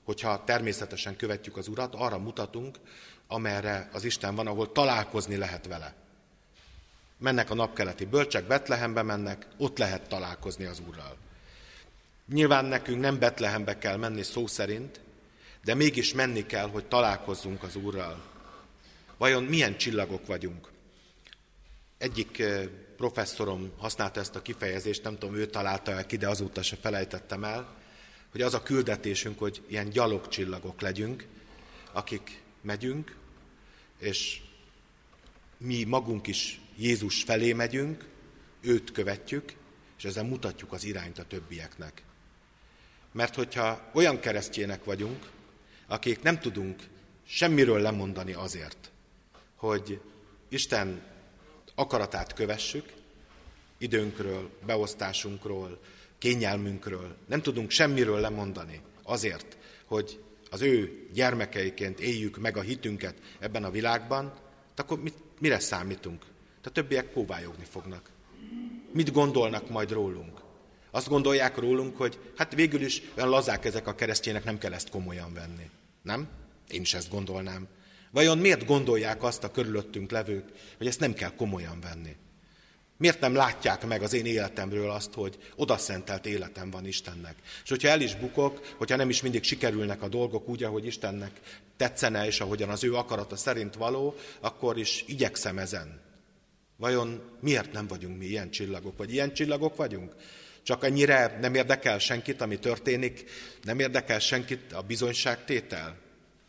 S1: hogyha természetesen követjük az Urat, arra mutatunk, amerre az Isten van, ahol találkozni lehet vele. Mennek a napkeleti bölcsek, Betlehembe mennek, ott lehet találkozni az Úrral. Nyilván nekünk nem Betlehembe kell menni szó szerint, de mégis menni kell, hogy találkozzunk az Úrral. Vajon milyen csillagok vagyunk? Egyik professzorom használta ezt a kifejezést, nem tudom, ő találta el ki, de azóta se felejtettem el, hogy az a küldetésünk, hogy ilyen gyalogcsillagok legyünk, akik megyünk, és mi magunk is Jézus felé megyünk, őt követjük, és ezzel mutatjuk az irányt a többieknek. Mert hogyha olyan keresztjének vagyunk, akik nem tudunk semmiről lemondani azért, hogy Isten akaratát kövessük, időnkről, beosztásunkról, kényelmünkről, nem tudunk semmiről lemondani azért, hogy az ő gyermekeiként éljük meg a hitünket ebben a világban, akkor mit, mire számítunk? A többiek kóvályogni fognak. Mit gondolnak majd rólunk? Azt gondolják rólunk, hogy hát végül is olyan lazák ezek a keresztjének, nem kell ezt komolyan venni. Nem? Én is ezt gondolnám. Vajon miért gondolják azt a körülöttünk levők, hogy ezt nem kell komolyan venni? Miért nem látják meg az én életemről azt, hogy odaszentelt életem van Istennek? És hogyha el is bukok, hogyha nem is mindig sikerülnek a dolgok úgy, ahogy Istennek tetszene, és ahogyan az ő akarata szerint való, akkor is igyekszem ezen. Vajon miért nem vagyunk mi ilyen csillagok, vagy ilyen csillagok vagyunk? Csak ennyire nem érdekel senkit, ami történik, nem érdekel senkit a bizonyságtétel?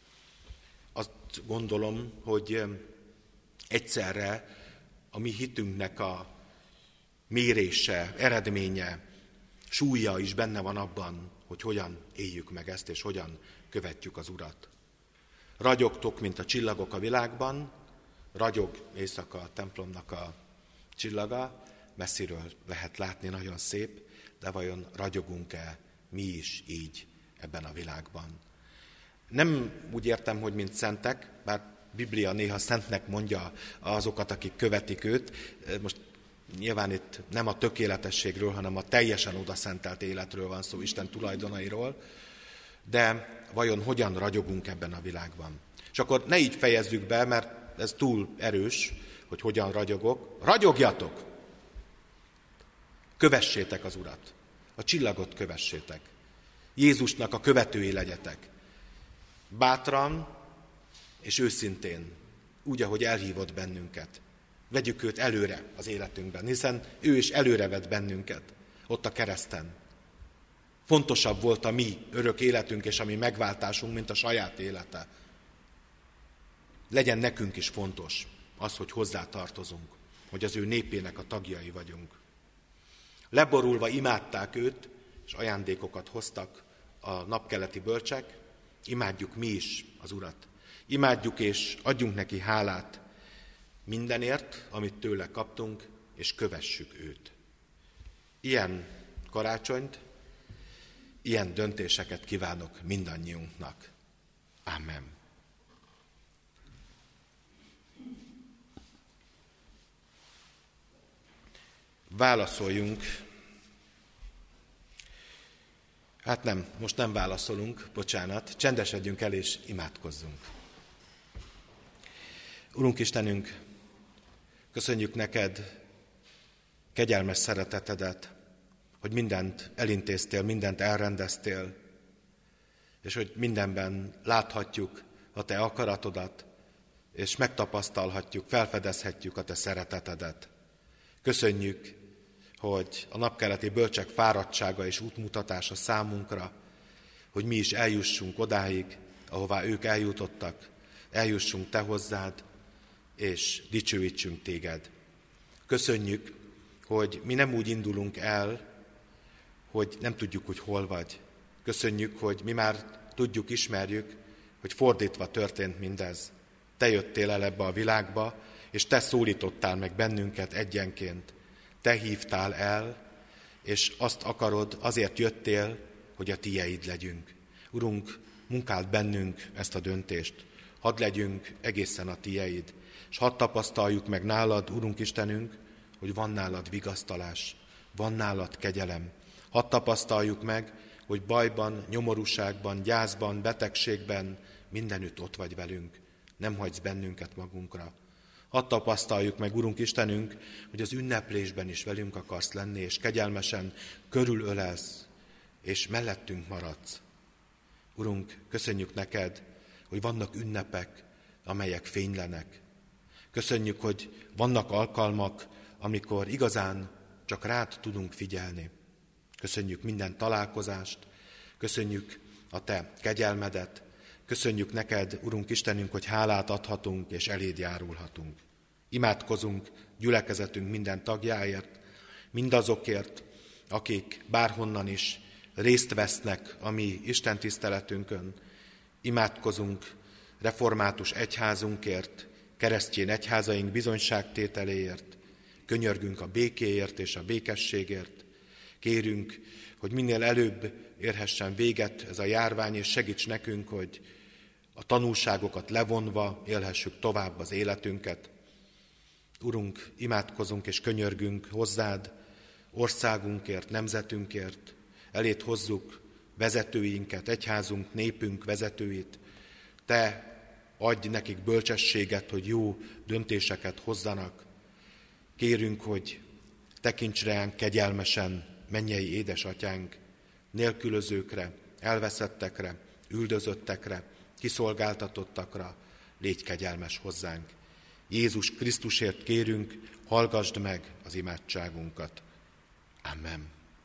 S1: Azt gondolom, hogy egyszerre a mi hitünknek a mérése, eredménye, súlya is benne van abban, hogy hogyan éljük meg ezt, és hogyan követjük az Urat. Ragyogtok, mint a csillagok a világban, ragyog éjszaka a templomnak a csillaga, messziről lehet látni, nagyon szép, de vajon ragyogunk-e mi is így ebben a világban? Nem úgy értem, hogy mint szentek, bár Biblia néha szentnek mondja azokat, akik követik őt. Most nyilván itt nem a tökéletességről, hanem a teljesen odaszentelt életről van szó, Isten tulajdonairól, de vajon hogyan ragyogunk ebben a világban? És akkor ne így fejezzük be, mert ez túl erős, hogy hogyan ragyogok. Ragyogjatok! Kövessétek az Urat, a csillagot kövessétek. Jézusnak a követői legyetek. Bátran és őszintén, úgy, ahogy elhívott bennünket. Vegyük őt előre az életünkben, hiszen ő is előre vett bennünket, ott a kereszten. Fontosabb volt a mi örök életünk és a mi megváltásunk, mint a saját élete. Legyen nekünk is fontos az, hogy hozzá tartozunk, hogy az ő népének a tagjai vagyunk. Leborulva imádták őt, és ajándékokat hoztak a napkeleti bölcsek, imádjuk mi is az Urat. Imádjuk és adjunk neki hálát mindenért, amit tőle kaptunk, és kövessük őt. Ilyen karácsonyt, ilyen döntéseket kívánok mindannyiunknak. Amen. Válaszoljunk. Hát nem, most nem válaszolunk, bocsánat, csendesedjünk el és imádkozzunk. Urunk Istenünk, köszönjük neked kegyelmes szeretetedet, hogy mindent elintéztél, mindent elrendeztél, és hogy mindenben láthatjuk a te akaratodat, és megtapasztalhatjuk, felfedezhetjük a te szeretetedet. Köszönjük, hogy a napkeleti bölcsek fáradtsága és útmutatása számunkra, hogy mi is eljussunk odáig, ahová ők eljutottak, eljussunk te hozzád, és dicsőítsünk téged. Köszönjük, hogy mi nem úgy indulunk el, hogy nem tudjuk, hogy hol vagy. Köszönjük, hogy mi már tudjuk, ismerjük, hogy fordítva történt mindez. Te jöttél el ebbe a világba, és te szólítottál meg bennünket egyenként. Te hívtál el, és azt akarod, azért jöttél, hogy a tieid legyünk. Urunk, munkáld bennünk ezt a döntést. Hadd legyünk egészen a tieid, és hadd tapasztaljuk meg nálad, Urunk Istenünk, hogy van nálad vigasztalás, van nálad kegyelem. Hadd tapasztaljuk meg, hogy bajban, nyomorúságban, gyászban, betegségben mindenütt ott vagy velünk. Nem hagysz bennünket magunkra. Hadd tapasztaljuk meg, Urunk Istenünk, hogy az ünneplésben is velünk akarsz lenni, és kegyelmesen körülölelsz, és mellettünk maradsz. Urunk, köszönjük neked, hogy vannak ünnepek, amelyek fénylenek. Köszönjük, hogy vannak alkalmak, amikor igazán csak rád tudunk figyelni. Köszönjük minden találkozást, köszönjük a te kegyelmedet, köszönjük neked, Urunk Istenünk, hogy hálát adhatunk és eléd járulhatunk. Imádkozunk gyülekezetünk minden tagjáért, mindazokért, akik bárhonnan is részt vesznek a mi istentiszteletünkön. Imádkozunk református egyházunkért, keresztény egyházaink bizonyságtételéért, könyörgünk a békéért és a békességért. Kérünk, hogy minél előbb érhessen véget ez a járvány, és segíts nekünk, hogy a tanulságokat levonva élhessük tovább az életünket. Urunk, imádkozunk és könyörgünk hozzád, országunkért, nemzetünkért, eléd hozzuk vezetőinket, egyházunk, népünk vezetőit. Te adj nekik bölcsességet, hogy jó döntéseket hozzanak. Kérünk, hogy tekints ránk kegyelmesen, mennyei édesatyánk, nélkülözőkre, elveszettekre, üldözöttekre, kiszolgáltatottakra, légy kegyelmes hozzánk. Jézus Krisztusért kérünk, hallgasd meg az imádságunkat. Amen.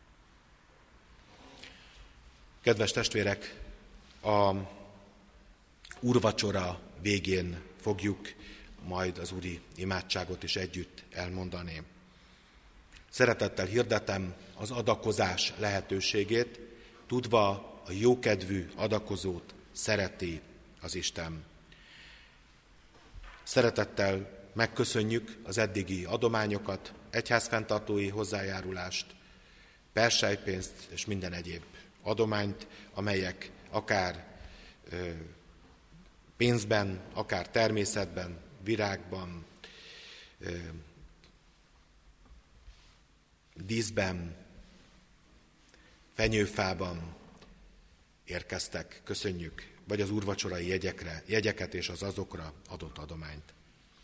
S1: Kedves testvérek, a úrvacsora végén fogjuk majd az úri imádságot is együtt elmondani. Szeretettel hirdetem az adakozás lehetőségét, tudva a jókedvű adakozót szereti az Isten. Szeretettel megköszönjük az eddigi adományokat, egyházfenntartói hozzájárulást, perselypénzt és minden egyéb adományt, amelyek akár ö, pénzben, akár természetben, virágban, ö, díszben, fenyőfában érkeztek. Köszönjük, vagy az úrvacsorai jegyekre, jegyeket és az azokra adott adományt.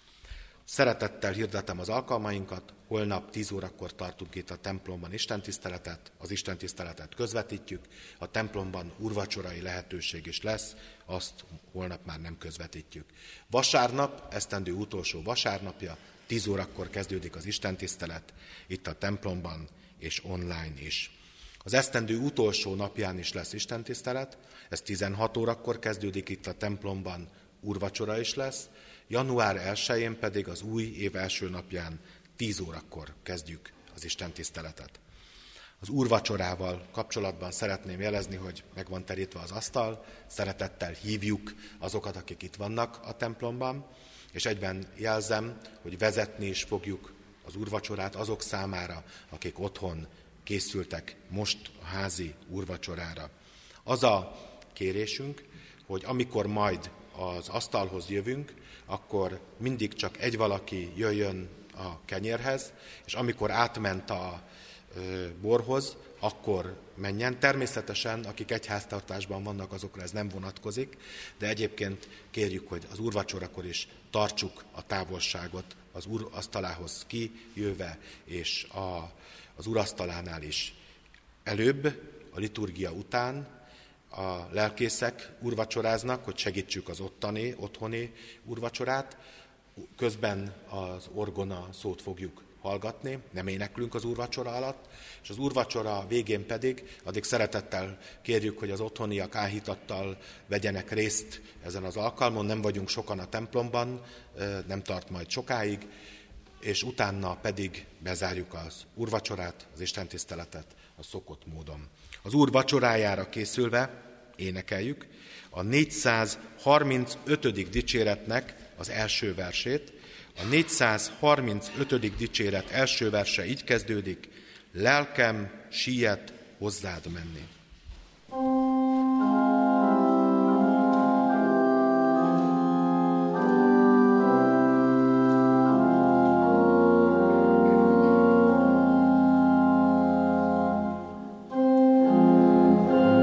S1: Szeretettel hirdetem az alkalmainkat, holnap tíz órakor tartunk itt a templomban istentiszteletet, az istentiszteletet közvetítjük, a templomban úrvacsorai lehetőség is lesz, azt holnap már nem közvetítjük. Vasárnap, esztendő utolsó vasárnapja, tíz órakor kezdődik az istentisztelet, itt a templomban és online is. Az esztendő utolsó napján is lesz istentisztelet, ez tizenhat órakor kezdődik itt a templomban, úrvacsora is lesz, január elsején pedig az új év első napján tíz órakor kezdjük az istentiszteletet. Az úrvacsorával kapcsolatban szeretném jelezni, hogy meg van terítve az asztal, szeretettel hívjuk azokat, akik itt vannak a templomban, és egyben jelzem, hogy vezetni is fogjuk az úrvacsorát azok számára, akik otthon készültek most a házi úrvacsorára. Az a kérésünk, hogy amikor majd az asztalhoz jövünk, akkor mindig csak egy valaki jöjjön a kenyérhez, és amikor átment a ö, borhoz, akkor menjen. Természetesen, akik egyháztartásban vannak, azokra ez nem vonatkozik, de egyébként kérjük, hogy az úrvacsorakor is tartsuk a távolságot az úr asztalához kijöve, és a, az úrasztalánál is. Előbb, a liturgia után a lelkészek úrvacsoráznak, hogy segítsük az ottani, otthoni úrvacsorát, közben az orgona szót fogjuk hallgatni, nem éneklünk az úrvacsora alatt, és az úrvacsora végén pedig, addig szeretettel kérjük, hogy az otthoniak áhítattal vegyenek részt ezen az alkalmon, nem vagyunk sokan a templomban, nem tart majd sokáig, és utána pedig bezárjuk az úrvacsorát, az istentiszteletet a szokott módon. Az úr vacsorájára készülve énekeljük a négyszázharmincötödik dicséretnek az első versét. A négyszázharmincötödik dicséret első verse így kezdődik: lelkem siet hozzád menni.
S2: Thank you.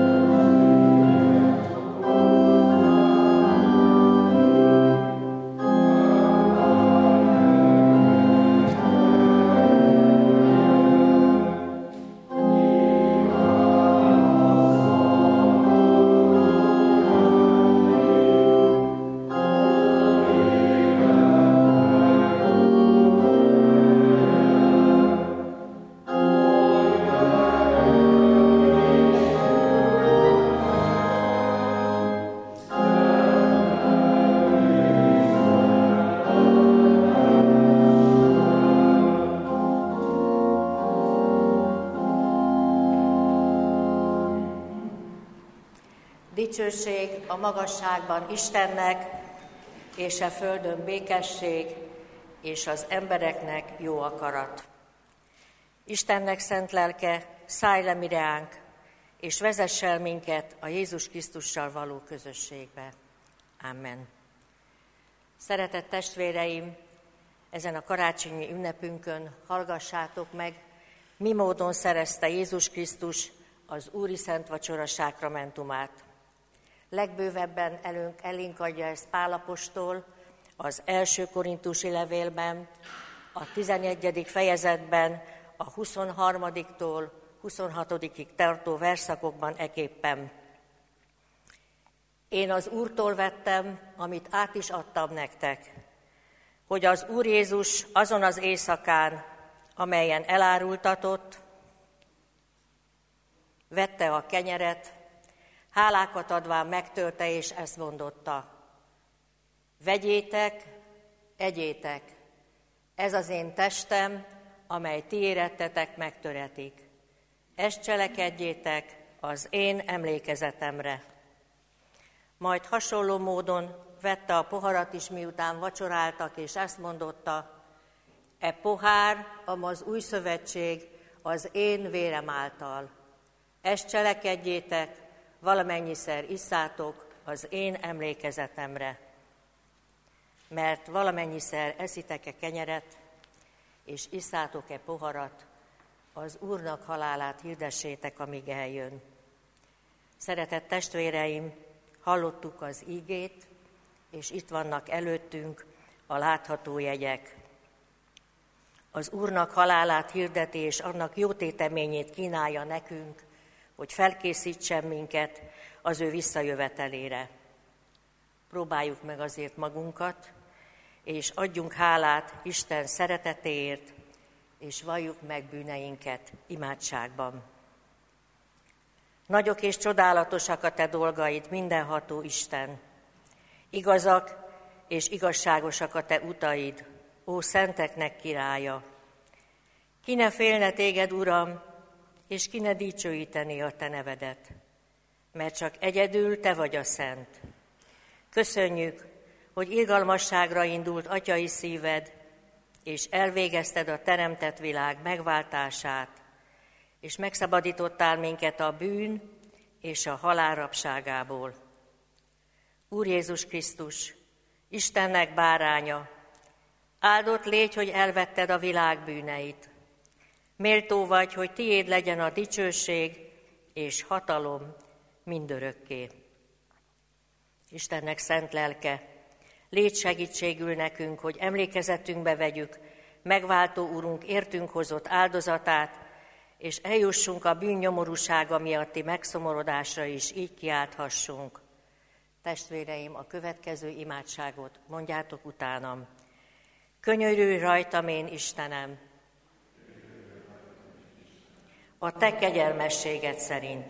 S2: Dicsőség a magasságban Istennek, és a földön békesség, és az embereknek jó akarat. Istennek szent lelke, szállj le mireánk, és vezess el minket a Jézus Krisztussal való közösségbe. Amen. Szeretett testvéreim, ezen a karácsonyi ünnepünkön hallgassátok meg, mi módon szerezte Jézus Krisztus az Úri Szent Vacsora sákramentumát. Legbővebben elünk, elénk adja ezt Pál apostol az első korintusi levélben, a tizenegyedik fejezetben, a huszonharmadiktól huszonhatodikig tartó verszakokban eképpen. Én az Úrtól vettem, amit át is adtam nektek, hogy az Úr Jézus azon az éjszakán, amelyen elárultatott, vette a kenyeret, hálákat adván megtörte, és ezt mondotta: vegyétek, egyétek, ez az én testem, amely ti érettetek megtöretik. Ezt cselekedjétek az én emlékezetemre. Majd hasonló módon vette a poharat is, miután vacsoráltak, és ezt mondotta: e pohár, az új szövetség az én vérem által. Ezt cselekedjétek, valamennyiszer isszátok az én emlékezetemre. Mert valamennyiszer eszitek-e kenyeret, és isszátok-e poharat, az Úrnak halálát hirdessétek, amíg eljön. Szeretett testvéreim, hallottuk az ígét, és itt vannak előttünk a látható jegyek. Az Úrnak halálát hirdeti, és annak jótéteményét kínálja nekünk, hogy felkészítsen minket az ő visszajövetelére. Próbáljuk meg azért magunkat, és adjunk hálát Isten szeretetéért, és valljuk meg bűneinket imádságban. Nagyok és csodálatosak a te dolgaid, mindenható Isten. Igazak és igazságosak a te utaid, ó szenteknek királya. Ki ne félne téged, Uram, és ki ne dicsőítené a te nevedet, mert csak egyedül te vagy a szent. Köszönjük, hogy irgalmasságra indult atyai szíved, és elvégezted a teremtett világ megváltását, és megszabadítottál minket a bűn és a halál rabságából. Úr Jézus Krisztus, Istennek báránya, áldott légy, hogy elvetted a világ bűneit. Méltó vagy, hogy tiéd legyen a dicsőség és hatalom mindörökké. Istennek szent lelke, légy segítségül nekünk, hogy emlékezetünkbe vegyük megváltó Urunk értünk hozott áldozatát, és eljussunk a bűn nyomorúsága miatti megszomorodásra is, így kiálthassunk. Testvéreim, a következő imádságot mondjátok utánam. Könyörülj rajtam én, Istenem, a te kegyelmességed szerint,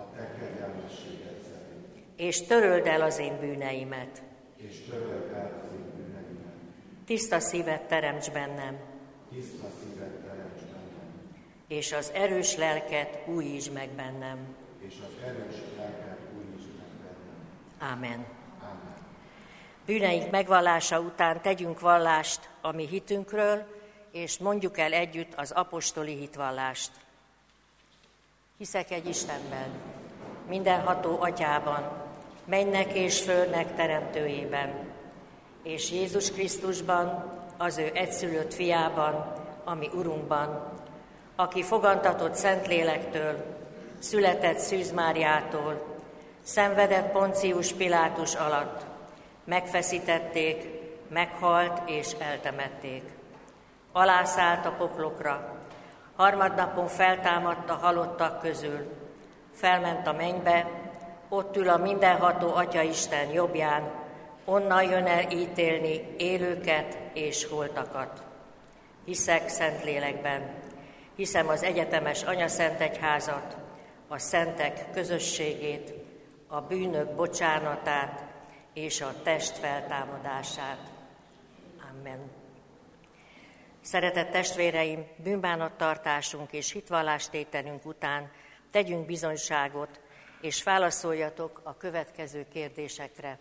S2: és töröld el az én bűneimet.
S3: És töröld el az én bűneimet.
S2: Tiszta szívet teremts bennem.
S3: Tiszta szívet teremts bennem.
S2: És az erős lelket újítsd meg bennem.
S3: És az erős lelket újítsd meg bennem.
S2: Ámen.
S3: Ámen.
S2: Bűneink megvallása után tegyünk vallást a mi hitünkről, és mondjuk el együtt az apostoli hitvallást. Hiszek egy Istenben, mindenható Atyában, mennek és földnek teremtőjében, és Jézus Krisztusban, az ő egyszülött fiában, ami Urunkban, aki fogantatott Szentlélektől, született Szűz Máriától, szenvedett Poncius Pilátus alatt, megfeszítették, meghalt és eltemették. Alászállt a poklokra, harmadnapon feltámadt a halottak közül, felment a mennybe, ott ül a mindenható Atya Isten jobbján, onnan jön el ítélni élőket és holtakat. Hiszek Szentlélekben, hiszem az egyetemes anyaszentegyházat, a szentek közösségét, a bűnök bocsánatát és a test feltámadását. Amen. Szeretett testvéreim, bűnbánattartásunk és hitvallástételünk után tegyünk bizonyságot, és válaszoljatok a következő kérdésekre.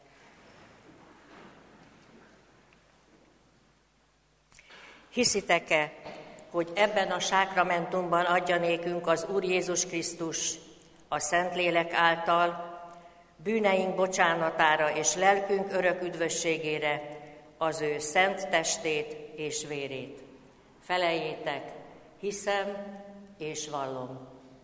S2: Hiszitek-e, hogy ebben a sákramentumban adja nékünk az Úr Jézus Krisztus a Szentlélek által bűneink bocsánatára és lelkünk örök üdvösségére az ő szent testét és vérét? Feleljétek, hiszem és vallom.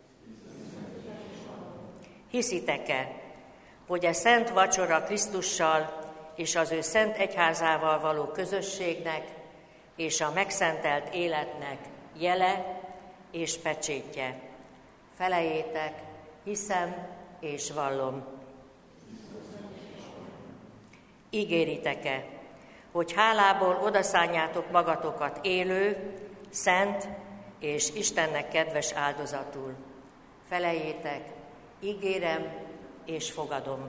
S2: Hiszitek-e, hogy a szent vacsora Krisztussal és az ő szent egyházával való közösségnek és a megszentelt életnek jele és pecsétje? Feleljétek, hiszem és vallom. Ígéritek-e, hogy hálából odaszánjátok magatokat élő, szent és Istennek kedves áldozatul? Feleljétek, ígérem és fogadom.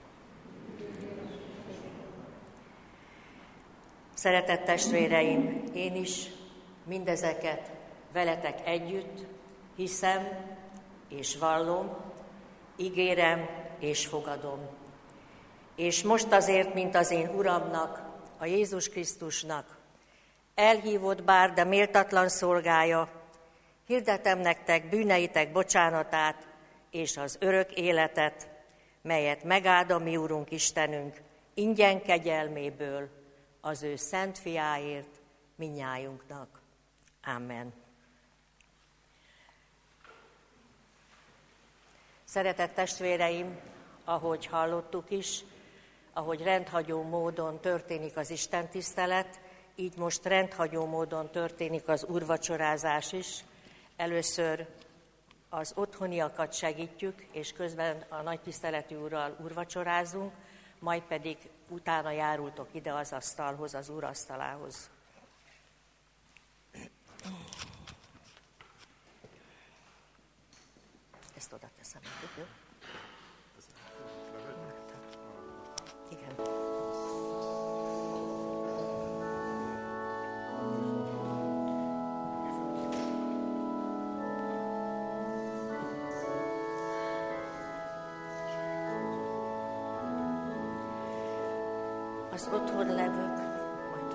S2: Szeretett testvéreim, én is mindezeket veletek együtt hiszem és vallom, ígérem és fogadom. És most azért, mint az én Uramnak, a Jézus Krisztusnak, elhívott bár, de méltatlan szolgája, hirdetem nektek bűneitek bocsánatát és az örök életet, melyet megáld a mi Úrunk Istenünk ingyen kegyelméből, az ő szent fiáért mindnyájunknak. Amen. Szeretett testvéreim, ahogy hallottuk is, ahogy rendhagyó módon történik az istentisztelet, így most rendhagyó módon történik az úrvacsorázás is. Először az otthoniakat segítjük, és közben a nagytiszteletű úrral úrvacsorázunk, majd pedig utána járultok ide az asztalhoz, az úrasztalához. Ezt oda teszem, jó? Igen. Az otthon levők, majd.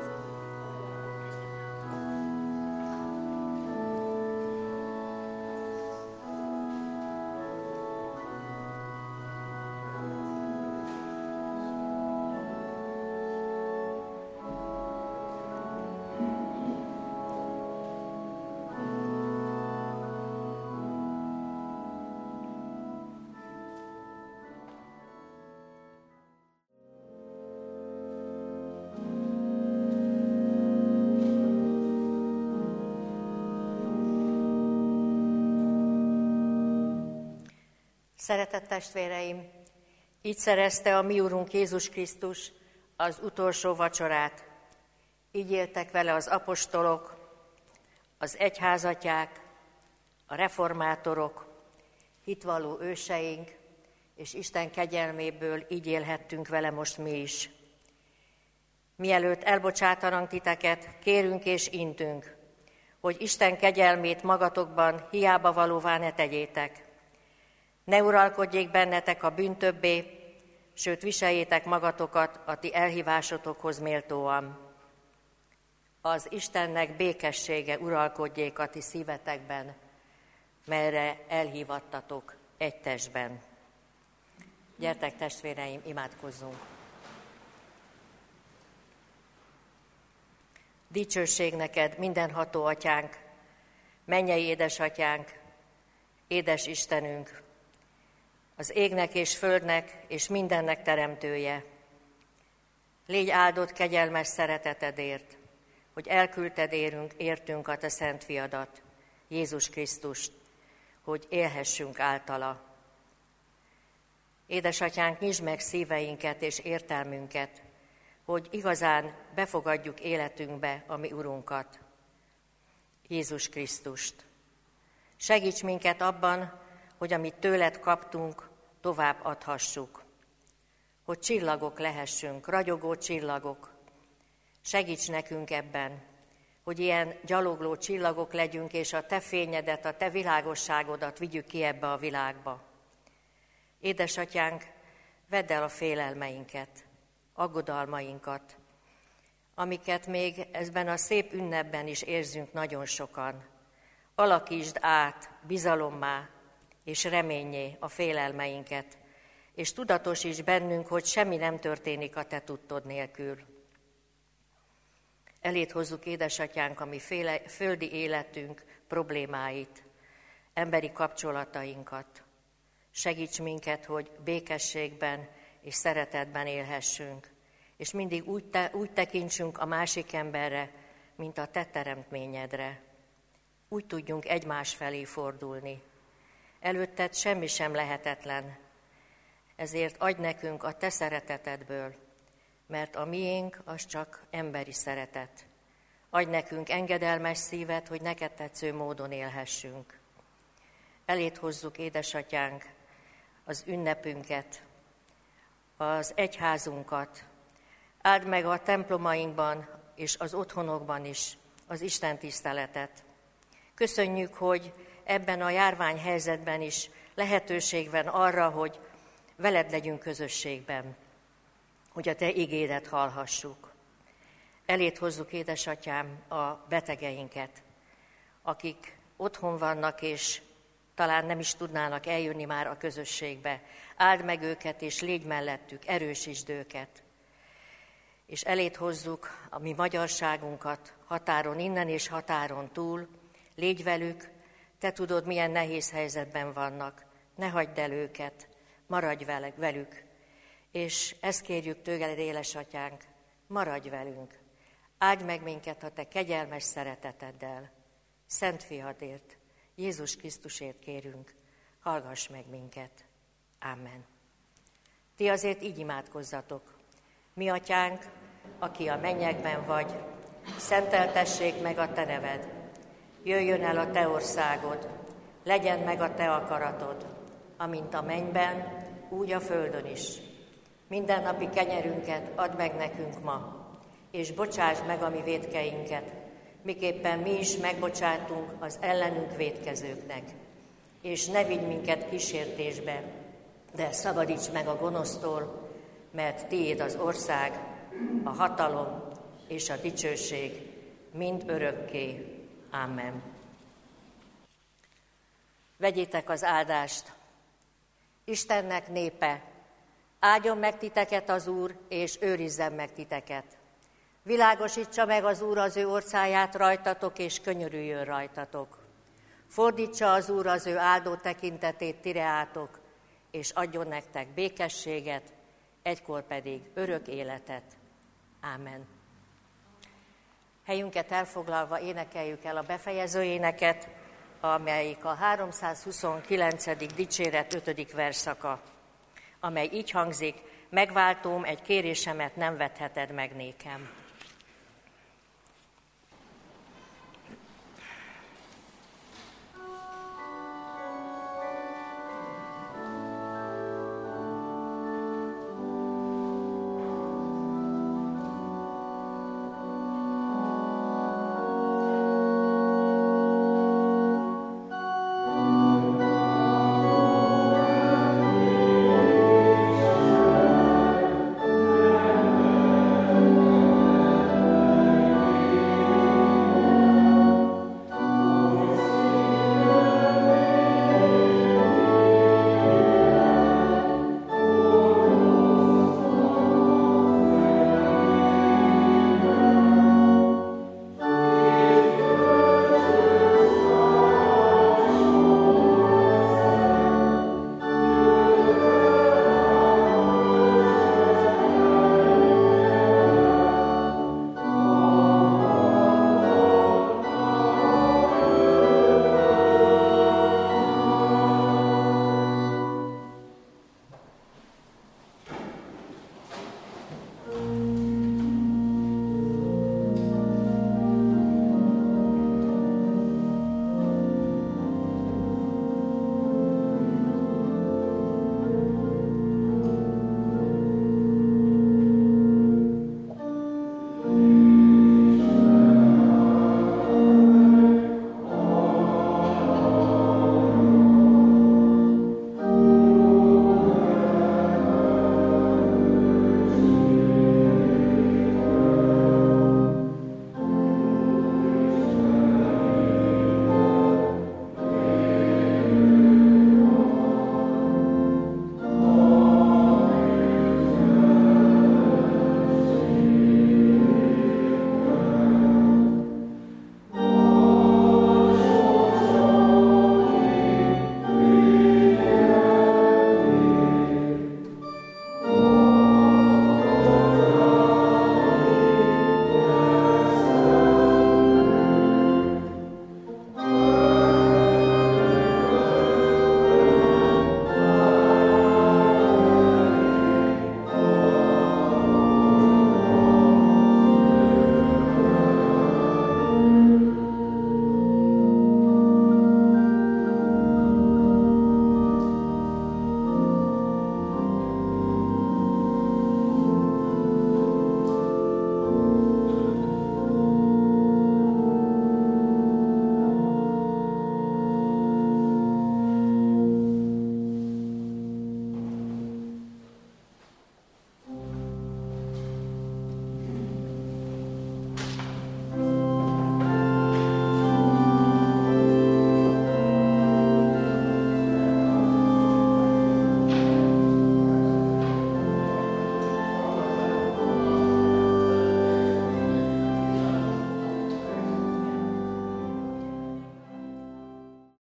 S2: Szeretett testvéreim, így szerezte a mi Úrunk Jézus Krisztus az utolsó vacsorát. Így éltek vele az apostolok, az egyházatják, a reformátorok, hitvalló őseink, és Isten kegyelméből így élhettünk vele most mi is. Mielőtt elbocsátanánk titeket, kérünk és intünk, hogy Isten kegyelmét magatokban hiába valóvá ne tegyétek. Ne uralkodjék bennetek a bűn többé, sőt viseljétek magatokat a ti elhívásotokhoz méltóan. Az Istennek békessége uralkodjék a ti szívetekben, merre elhívattatok egy testben. Gyertek, testvéreim, imádkozzunk! Dicsőség neked, mindenható atyánk, mennyei édesatyánk, édes Istenünk, az égnek és földnek és mindennek teremtője. Légy áldott kegyelmes szeretetedért, hogy elküldted érünk, értünk a te szent fiadat, Jézus Krisztust, hogy élhessünk általa. Édesatyánk, nyisd meg szíveinket és értelmünket, hogy igazán befogadjuk életünkbe a mi Urunkat, Jézus Krisztust. Segíts minket abban, hogy amit tőled kaptunk, tovább adhassuk. Hogy csillagok lehessünk, ragyogó csillagok. Segíts nekünk ebben, hogy ilyen gyalogló csillagok legyünk, és a te fényedet, a te világosságodat vigyük ki ebbe a világba. Édesatyánk, vedd el a félelmeinket, aggodalmainkat, amiket még ezben a szép ünnepben is érzünk nagyon sokan. Alakítsd át bizalommá és reményé a félelmeinket, és tudatosíts bennünk, hogy semmi nem történik a te tudtod nélkül. Eléd hozzuk, édesatyánk, a mi féle, földi életünk problémáit, emberi kapcsolatainkat. Segíts minket, hogy békességben és szeretetben élhessünk, és mindig úgy, te, úgy tekintsünk a másik emberre, mint a te teremtményedre. Úgy tudjunk egymás felé fordulni. Előtted semmi sem lehetetlen, ezért adj nekünk a te szeretetedből, mert a miénk az csak emberi szeretet. Adj nekünk engedelmes szívet, hogy neked tetsző módon élhessünk. Eléd hozzuk, édesatyánk, az ünnepünket, az egyházunkat. Áld meg a templomainkban és az otthonokban is az Isten tiszteletet. Köszönjük, hogy ebben a járványhelyzetben is lehetőség van arra, hogy veled legyünk közösségben, hogy a te igédet hallhassuk. Eléd hozzuk, édesatyám, a betegeinket, akik otthon vannak, és talán nem is tudnának eljönni már a közösségbe. Áld meg őket, és légy mellettük, erősítsd őket. És eléd hozzuk a mi magyarságunkat határon innen és határon túl. Légy velük, te tudod, milyen nehéz helyzetben vannak. Ne hagyd el őket, maradj velük. És ezt kérjük tőled, édesatyánk, maradj velünk. Áldj meg minket a te kegyelmes szereteteddel. Szent fiadért, Jézus Krisztusért kérünk, hallgass meg minket. Amen. Ti azért így imádkozzatok. Mi atyánk, aki a mennyekben vagy, szenteltessék meg a te neved. Jöjjön el a te országod, legyen meg a te akaratod, amint a mennyben, úgy a földön is. Mindennapi kenyerünket add meg nekünk ma, és bocsásd meg a mi vétkeinket, miképpen mi is megbocsátunk az ellenünk vétkezőknek. És ne vigy minket kísértésbe, de szabadíts meg a gonosztól, mert tiéd az ország, a hatalom és a dicsőség mind örökké. Amen. Vegyétek az áldást. Istennek népe, áldjon meg titeket az Úr, és őrizzen meg titeket. Világosítsa meg az Úr az ő orcáját rajtatok, és könyörüljön rajtatok. Fordítsa az Úr az ő áldó tekintetét tireátok, és adjon nektek békességet, egykor pedig örök életet. Ámen. Helyünket elfoglalva énekeljük el a befejező éneket, amelyik a háromszázhuszonkilencedik dicséret ötödik versszaka, amely így hangzik: megváltóm, egy kérésemet nem vetheted meg nékem.